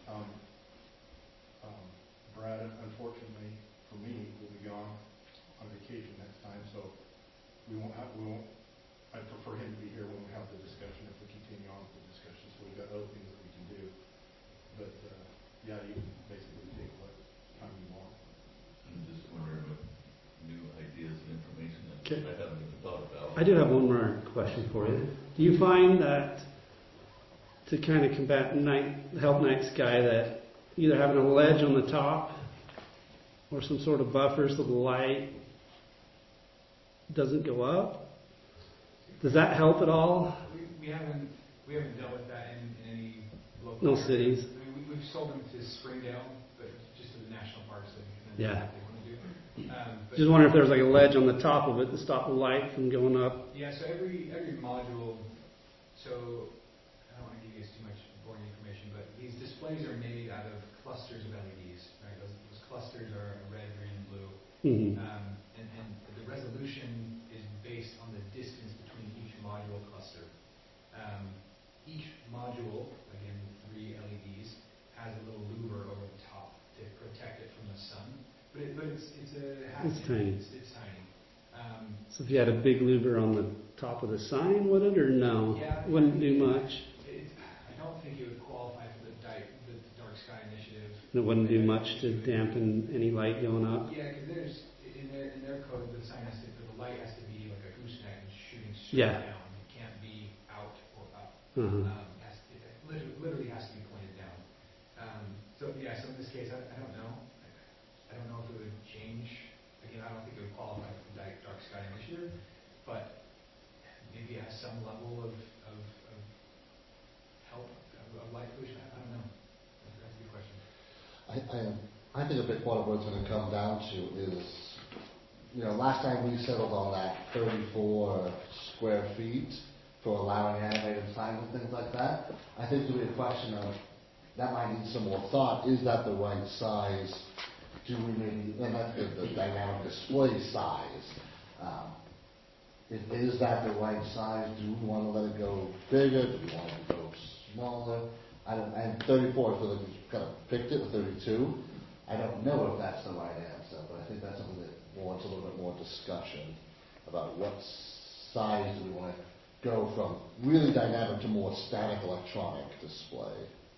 Brad, unfortunately for me, will be gone on vacation next time, so we won't. I'd prefer him to be here when we have the discussion, if we continue on with the discussion. So we've got other things that we can do. But you can basically take what time you want. I'm just wondering what new ideas and information that Okay. I haven't even thought about. I do have one more question for you. Do you find that to kind of combat help night sky, that either having a ledge on the top or some sort of buffer so the light doesn't go up? Does that help at all? We haven't dealt with that in any local No area. cities. I mean, we've sold them to Springdale, but just to the national parks. Yeah. They want to do. But Just wondering if there's like a ledge on the top of it to stop the light from going up. yeah, so every module. So I don't want to give you guys too much boring information, but these displays are made out of clusters of LEDs. Right? Those clusters are red, green, and blue. Mm-hmm. And the resolution is based on the distance between each module cluster. Each module, again, 3 LEDs, has a little louver over the top to protect it from the sun. But it's a It's tiny. It's tiny. So if you had a big louver on the top of the sign, would it, or no? Yeah. Wouldn't do much. I don't think it would qualify for the Dark Sky Initiative. It wouldn't do much to dampen any light going up. Yeah, because there's, in their code, the sign has to, the light has to be like a gooseneck and shooting straight Yeah. down. It can't be out or up. Uh-huh. It literally has to be pointed down. So in this case, I don't know. I don't know if it would change. Again, I don't think it would qualify for the Dark Sky Initiative, but maybe it has some level of help, of light pollution. I don't know. That's a good question. I think a big part of what it's going to come down to is, last time we settled on that 34 square feet for allowing animated signs and things like that. I think there'll be a question of, that might need some more thought. Is that the right size? Do we maybe, and that's the dynamic display size. Is that the right size? Do we want to let it go bigger? Do we want it to go smaller? And 34, I feel like we've kind of picked it, 32. I don't know if that's the right answer, but I think that's something that warrants a little bit more discussion about what size do we want to go from really dynamic to more static electronic display.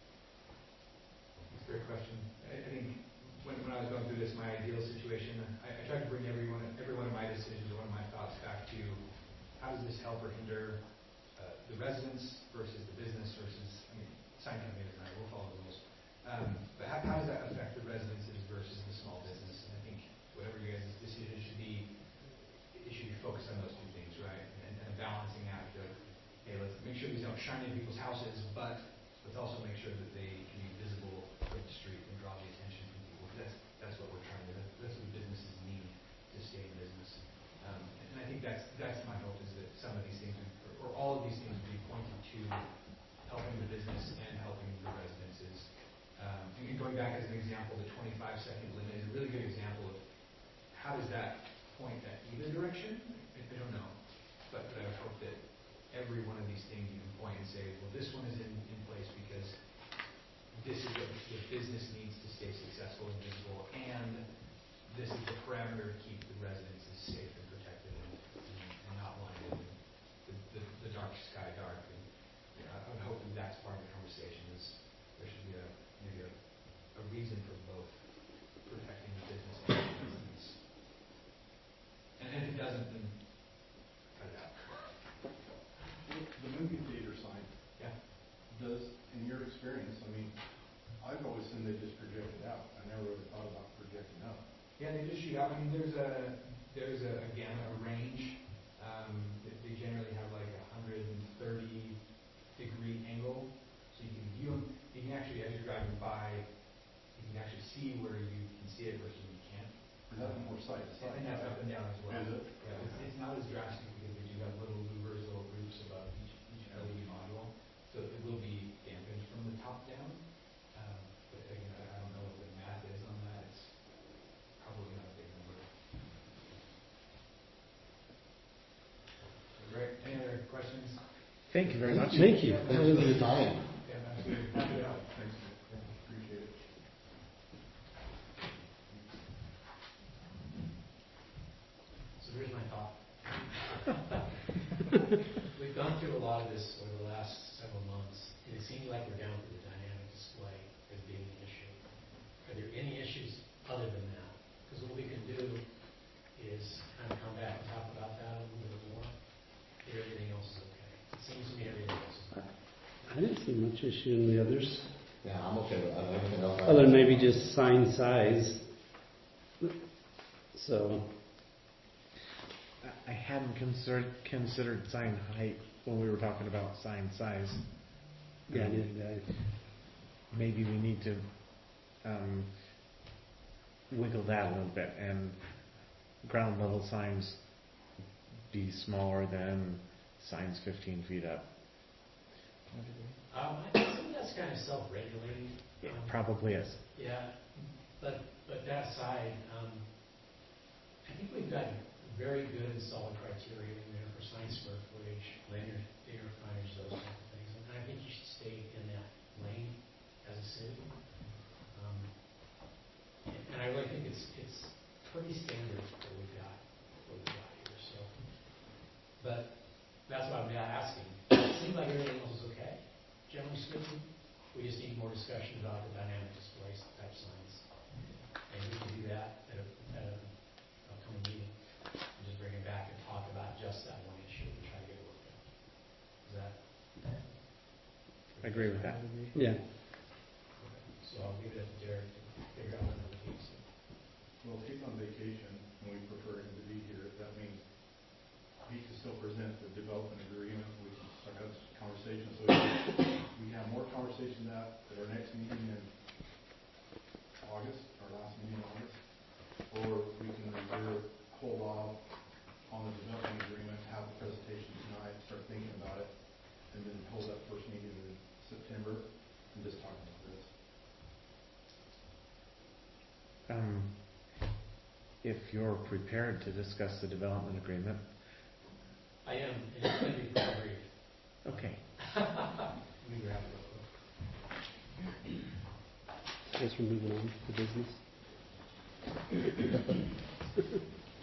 That's a great question. I think when I was going through this, my ideal situation, I tried to bring every one of my decisions or one of my thoughts back to how does this help or hinder the residents versus the business versus, sign company doesn't matter, we'll follow the rules. But how does that affect the residences versus the small business? And I think whatever you guys' decision should be, it should be focused on those two things, right? And a balancing act of, hey, let's make sure these don't shine in people's houses, but let's also make sure that they can be visible from the street and draw the attention from people. That's what we're trying to do. That's what businesses need to stay in business. And I think that's my hope, is that some of these things, or all of these things, would be pointed to helping the business and helping the residences. And going back as an example, the 25-second limit is a really good example of how does that point at either direction? I don't know. But I would hope that every one of these things you can point and say, well, this one is in place because this is what the business needs to stay successful and visible, and this is the parameter to keep the residences safe and protected and not blinded, the dark sky dark. And, I would hope that that's part of the conversation, is there should be maybe a reason for both protecting the business and the residents. And if it doesn't, then cut it out. The movie theater sign, Yeah. does, in your experience, I've always seen they just project it out. I never really thought about projecting up. Yeah, they just shoot out. There's a gamut, a range. They generally have like a 130-degree angle, so you can view them. You can actually, as you're driving by, you can actually see where you can see it versus you can't. Is that more side to side? And that's up and down as well. Is it? Yeah, it's not as drastic because they do have little louvers, little roofs above each LED module, so it will be dampened from the top down. But again, I don't know what the math is on that. It's probably not a big number. Great. Any other questions? Thank you very much. Thank you. Thanks for your time. Yeah, absolutely. Happy to help. Thanks, appreciate it. So here's my thought. We've gone through a lot of this over the last several months, and it seems like we're down to the dynamic display as being the issue. Are there any issues other than that? Because what we can do is kind of come back and talk about that a little bit more. If everything else is okay. It seems to me everything else is okay. I didn't see much issue in the others, Yeah, I'm okay with that. Everything else. other than maybe just sign size. So, I hadn't considered sign height when we were talking about sign size. yeah, I Maybe we need to wiggle that a little bit, and ground level signs be smaller than signs 15 feet up. I think that's kind of self-regulating. It probably is. Yeah, but that aside, I think we've got very good and solid criteria in there for sign square footage, linear frontage, those type of things. And I think you should stay in that lane as a city. And I really think it's pretty standard discussion about the dynamic display type signs. And we can do that at a upcoming meeting. And just bring it back and talk about just that one issue and try to get it worked out. Is that? I agree with that. Yeah. So I'll leave it up to Derek to figure out another piece. Well, if he's on vacation and we prefer him to be here, that means he can still present the development agreement. We can start having this conversation. So we have more conversation at our next meeting in August, our last meeting in August, or we can hold off on the development agreement, have the presentation tonight, start thinking about it, and then hold that first meeting in September and just talk about this. If you're prepared to discuss the development agreement. I am, and it's going to be pretty brief. Okay. Let me grab it real quick. Guess we're moving on to business.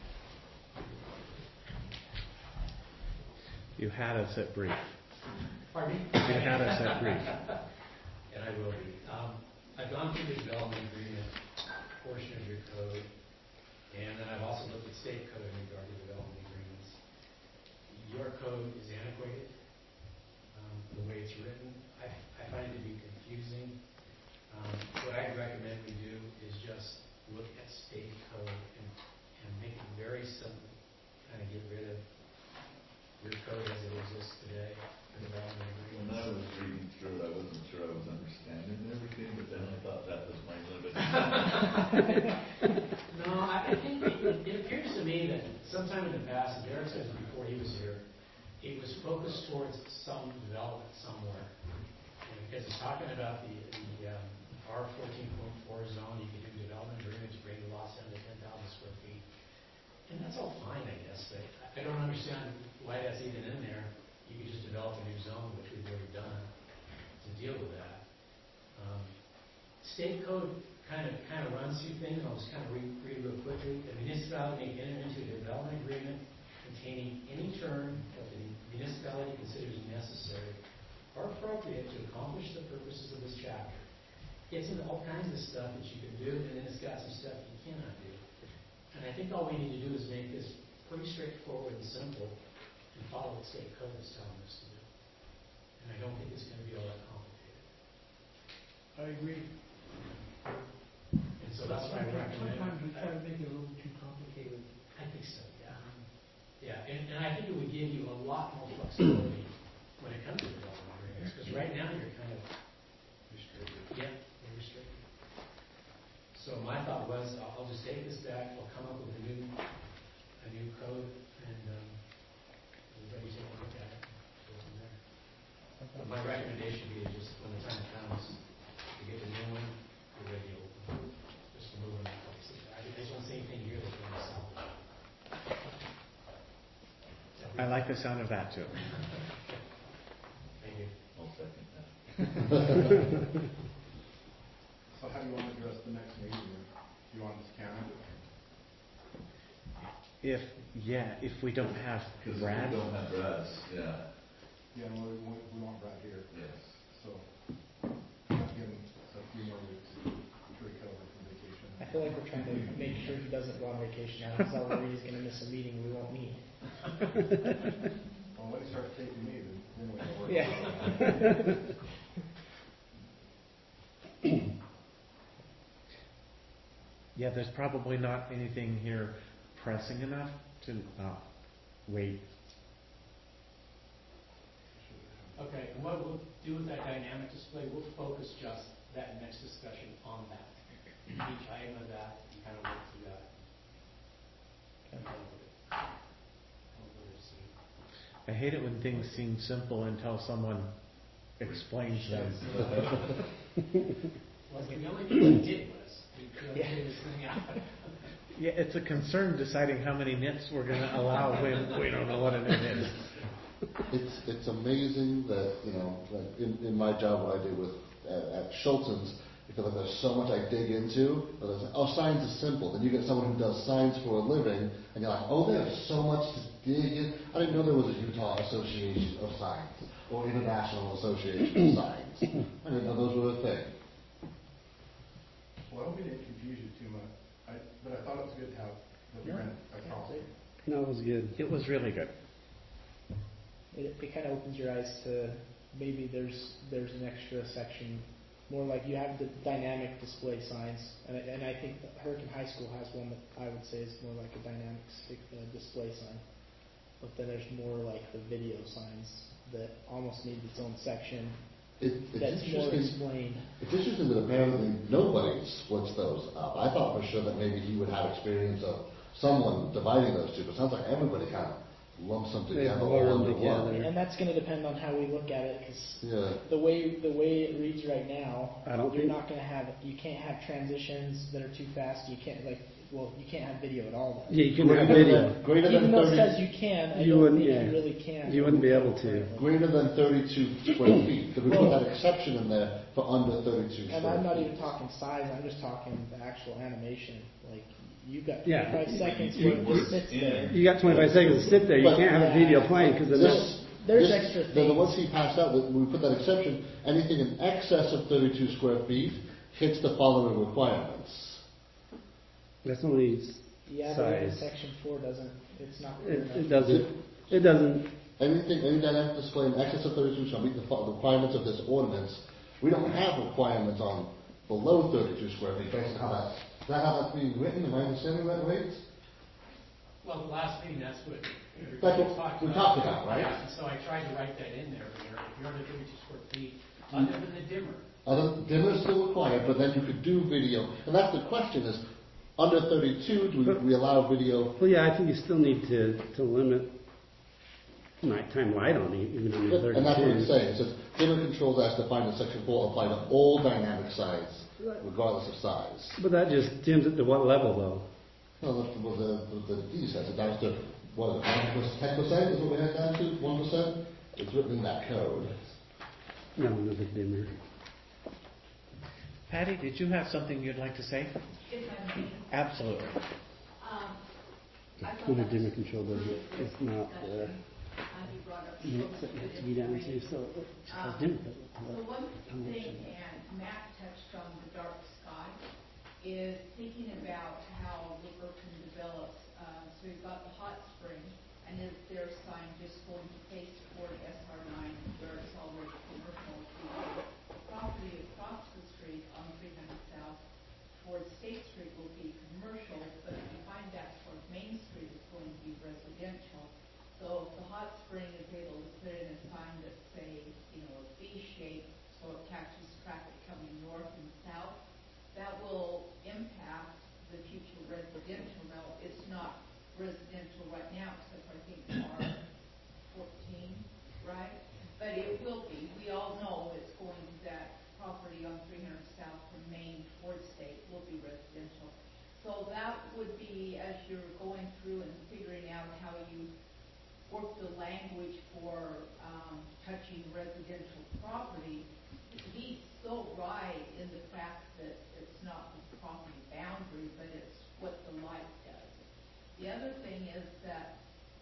You had us at brief. Pardon me? You had us at brief. And I will be. I've gone through the development agreement portion of your code, and then I've also looked at state code in regard to development agreements. Your code is antiquated. The way it's written, I find it to be confusing. What I'd recommend we do is just look at state code and make it very simple. Kind of get rid of your code as it exists today for development agreements. When I was reading through it, I wasn't sure I was understanding everything, but then I thought that was my limit. No, I think it appears to me that sometime in the past, and Derek said this before he was here, it was focused towards some development somewhere. Because it's talking about the R14.4 zone, you can do development agreements, bring the lots down to 10,000 square feet. And that's all fine, I guess, but I don't understand why that's even in there. You could just develop a new zone, which we've already done, to deal with that. State code kind of runs through things, and I'll just kind of read real quickly. The municipality may enter into a development agreement containing any term that the municipality considers necessary or appropriate to accomplish the purposes of this chapter. It's in all kinds of stuff that you can do, and then it's got some stuff you cannot do. And I think all we need to do is make this pretty straightforward and simple and follow what state code is telling us to do. And I don't think it's going to be all that complicated. I agree. And so that's why I recommend. Sometimes we try to make it a little too complicated. I think so, yeah. Yeah, and I think it would give you a lot more flexibility when it comes to development agreements, because right now you're kind of restricted. Yeah, you're restricted. So my thought was, I'll just take this back, I'll come up with a new code, and everybody take a look at it, go from there. But my recommendation would be to just, when the time comes, to get the new one, we're ready to open. Just to move them. I just don't see anything here that's going to solve it. I like the sound of that too. Thank you. I'll second that. So how do you want to address the next meeting? Do you want this counted? If we don't have Because Brad. we don't have Brad, yeah. Yeah, we want Brad here. Yes. So, give him a few more weeks to recover from vacation. I feel like we're trying to make sure he doesn't go on vacation now. He's all worried he's going to miss a meeting we won't need. Well, when he starts taking me, then we can work. Yeah. Yeah, there's probably not anything here pressing enough to wait. Okay, and what we'll do with that dynamic display, we'll focus just that next discussion on that. Each item of that, and kind of work through that. I hate it when things seem simple until someone explains them. Well, the only thing I did was we figured this thing out. Yeah, it's a concern deciding how many nits we're going to allow when we don't know what a nit is. It's amazing that, like in my job, what I do with at Schulten's, because there's so much I dig into. Science is simple. Then you get someone who does science for a living, and you're like, oh, there's so much to dig in. I didn't know there was a Utah Association of Science or International Association of Science. I didn't know those were a thing. Well, I hope we didn't confuse you too much, but I thought it was good to have the print across. No, it was good. It was really good. It kind of opens your eyes to maybe there's an extra section, more like you have the dynamic display signs, and I think that Hurricane High School has one that I would say is more like a dynamic display sign. But then there's more like the video signs that almost need its own section. That's more explained. It's interesting that apparently nobody splits those up. I thought for sure that maybe he would have experience of someone dividing those two, but it sounds like everybody kind of lumps them together all under one. And that's going to depend on how we look at it, because the way it reads right now, you can't have transitions that are too fast. You can't you can't have video at all. Yeah, you can have video. Even though it says you can, I don't think you really can. You wouldn't be able to. Greater than 32 square feet. Because we put that exception in there for under 32 square feet. And I'm not even talking size. I'm just talking the actual animation. Like you've got 25 seconds where it just sits there. You got 25 seconds to sit there. You can't have a video playing because there's extra things. The ones he passed out, we put that exception. Anything in excess of 32 square feet hits the following requirements. That's only but section 4 doesn't. It's not. It doesn't. Any dynamic display in excess of 32 shall meet the requirements of this ordinance. We don't have requirements on below 32 square feet based on how that's being written. Am I understanding that right? Well, the last meeting, that's what we talked about, right? Yeah, so I tried to write that in there. If you're under 32 square feet, other than the dimmer. Dimmer is still required, but then you could do video. And that's the question is, under 32, do we allow video? Well, yeah, I think you still need to limit nighttime light on it, even under 32. And that's what it's saying. It says, dimmer controls as defined in section 4 apply to all dynamic sites, regardless of size. But that just dims it to what level, though? Well, the D says it down to, what is it, 10% is what we had down to? 1%? It's written in that code. No, there's a dimmer. Patty, did you have something you'd like to say? If I may. Absolutely. With a dimmer control, but it's not You brought up to be down to, so it's dimmer. So one thing, and Matt touched on the dark sky, is thinking about how Liberton develops. So we've got the hot spring, and is their sign just going to face toward SR9, where it's already commercial? The property across the street on 300 South towards State Street will be commercial, but behind that toward Main Street is going to be residential. So if the hot spring is able to put in a sign that say, a V shape, so it catches traffic coming north and south, that will impact the future residential. Now, it's not residential right now, except for I think R14, right? But it will be. We all know it's going to that property on 300 South from Main towards State will be residential. So that would be, as you're going through and figuring out how you work the language for touching residential property, he's so right in the fact that it's not the property boundary, but it's what the light does. The other thing is that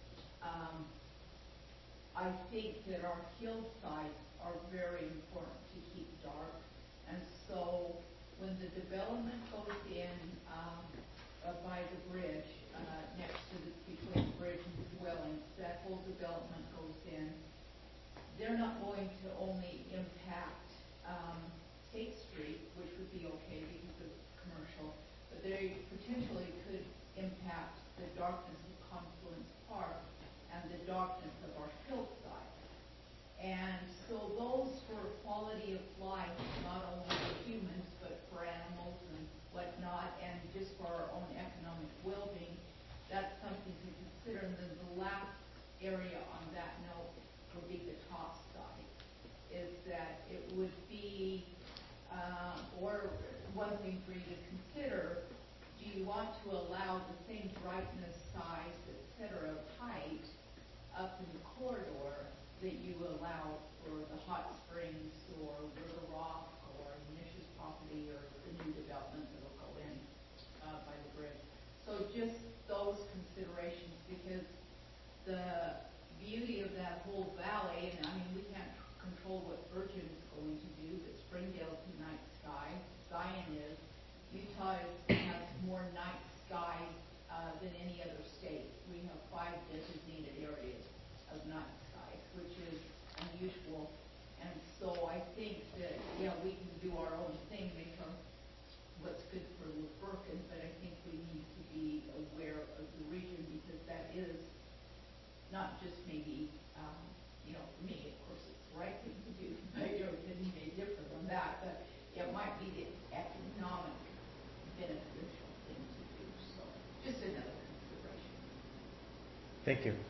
I think that our hillsides are very important to keep dark. And so when the development goes in by the bridge, next to between the bridge and the dwellings, that whole development goes in, they're not going to only impact State Street, which would be okay because it's commercial, but they potentially could impact the darkness of Confluence Park and the darkness of our hillside. And so those for quality of life, not only for humans, but for animals and whatnot, and just for our own economic well-being, that's something to consider. And then the last area on that note would be the top side, is that it would be, or one thing for you to consider, do you want to allow the same brightness, size, etc., of height up in the corridor that you allow for the hot springs or River Rock or Nish's property or the new development that will go in by the bridge? So just those considerations, because the beauty of that whole valley, and I mean, we can't control what Virgin is going to do, but Springdale's a night sky, Zion is, Utah has more night skies than any other state. We have 5 designated areas of night skies, which is unusual. And so I think that, yeah, we can do our own thing, make our, what's good for Lefurkin, but I think we need to be aware of the region, because that is not just maybe, for me, of course, it's the right thing to do, but everybody may differ on that, but it might be the economic beneficial thing to do, so just another consideration. Thank you.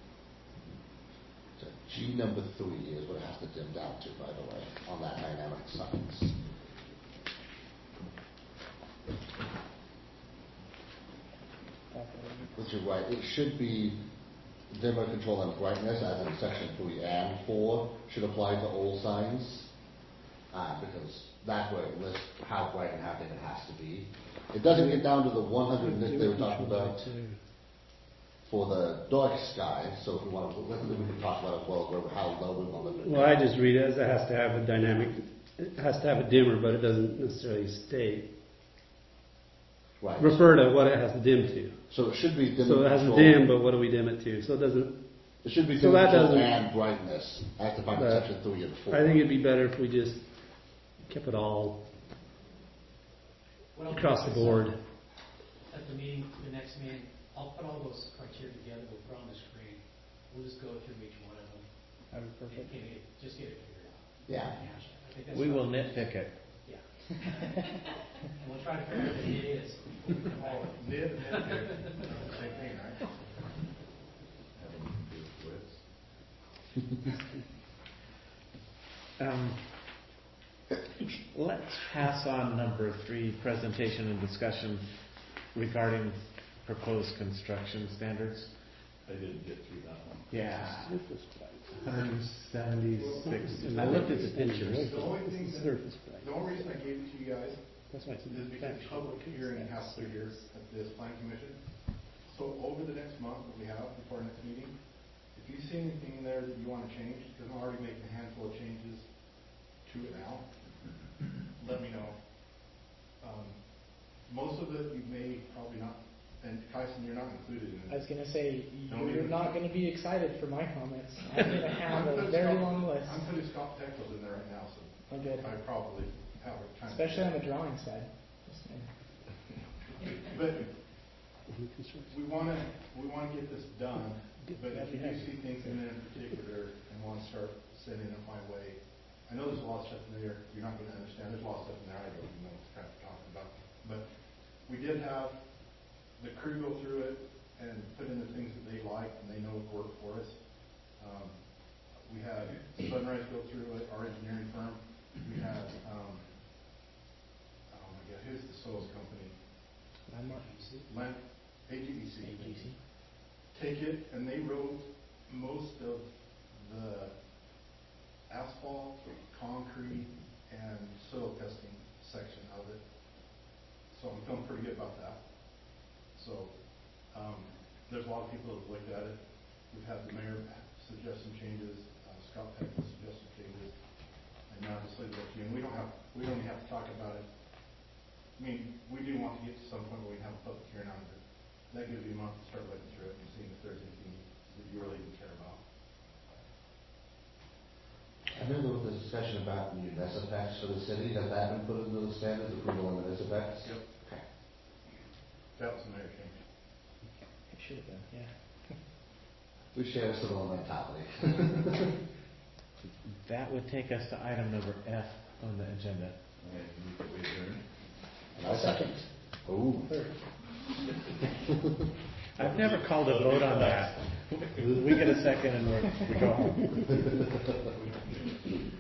So G number 3 is what it has to dim down to, by the way, on that dynamic signs. Which is right. It should be dimmer control and brightness, as in section 3 and 4, should apply to all signs, because that's where it lists how bright and how dim it has to be. It doesn't get down to the 100 nits they were talking about for the dark sky. So if we want to, we can talk about as well how low we want to. Well, I just read it as it has to have a dynamic, it has to have a dimmer, but it doesn't necessarily state. Right. Refer to what it has to dim to. So it should be dim. So it has to dim, but what do we dim it to? So it doesn't. It should be so dim that doesn't, and brightness as defined in section 3 and 4. I think it'd be better if we just kept it all across the board. At the meeting, the next meeting, I'll put all those criteria together, we'll put on the screen, we'll just go through each one of them. That'd be perfect. Just get it figured out. Yeah. I think that's We will probably- nitpick it. Yeah. And we'll try to figure out what it is. Oh, nib and nitpick, same thing, right? Having good wits. Let's pass on number 3, presentation and discussion regarding proposed construction standards. I didn't get through that one. Yeah. 176. I looked at the pictures. The only thing that, Surface bright. the only reason I gave it to you guys That's why it's is because public hearing has to be here at this plan commission. So over the next month that we have before our next meeting, if you see anything in there that you want to change, because I'm already making a handful of changes to it now, let me know. Most of it you may probably not, and Tyson, you're not included in it. I was going to say, Don't you're even- not going to be excited for my comments. I'm going to have a putting very Scott- long list. I'm putting Scott Techels in there right now, so Oh, good. I probably have a time. Especially on the drawing side. Just saying. But we want to get this done, but if you do see things in there in particular and want to start sending it my way, I know there's a lot of stuff in there you're not going to understand. There's a lot of stuff in there I don't even know what to talk about. But we did have the crew go through it and put in the things that they like and they know work for us. We had Sunrise go through it, our engineering firm. We had, oh my God, who's the soils company? Landmark. AGEC. Take it, and they wrote most of the asphalt, concrete, and soil testing section of it. So I'm feeling pretty good about that. So there's a lot of people that have looked at it. We've had the mayor suggest some changes, Scott Peck suggest some changes, and now just leave it up to you. And we don't even have to talk about it. I mean, we do want to get to some point where we have a public hearing on it. That gives you a month to start looking through it and seeing if there's anything that you really even care about. I know there was a discussion about municipals for the city. Has that been put into the standards, approval on municipals? Yep. Okay. That was a mayor change. It should have been, yeah. We share a similar mentality. That would take us to item number F on the agenda. Okay, move that we adjourn. And I second. Ooh. I've never called a vote on that. We get a second and we go home.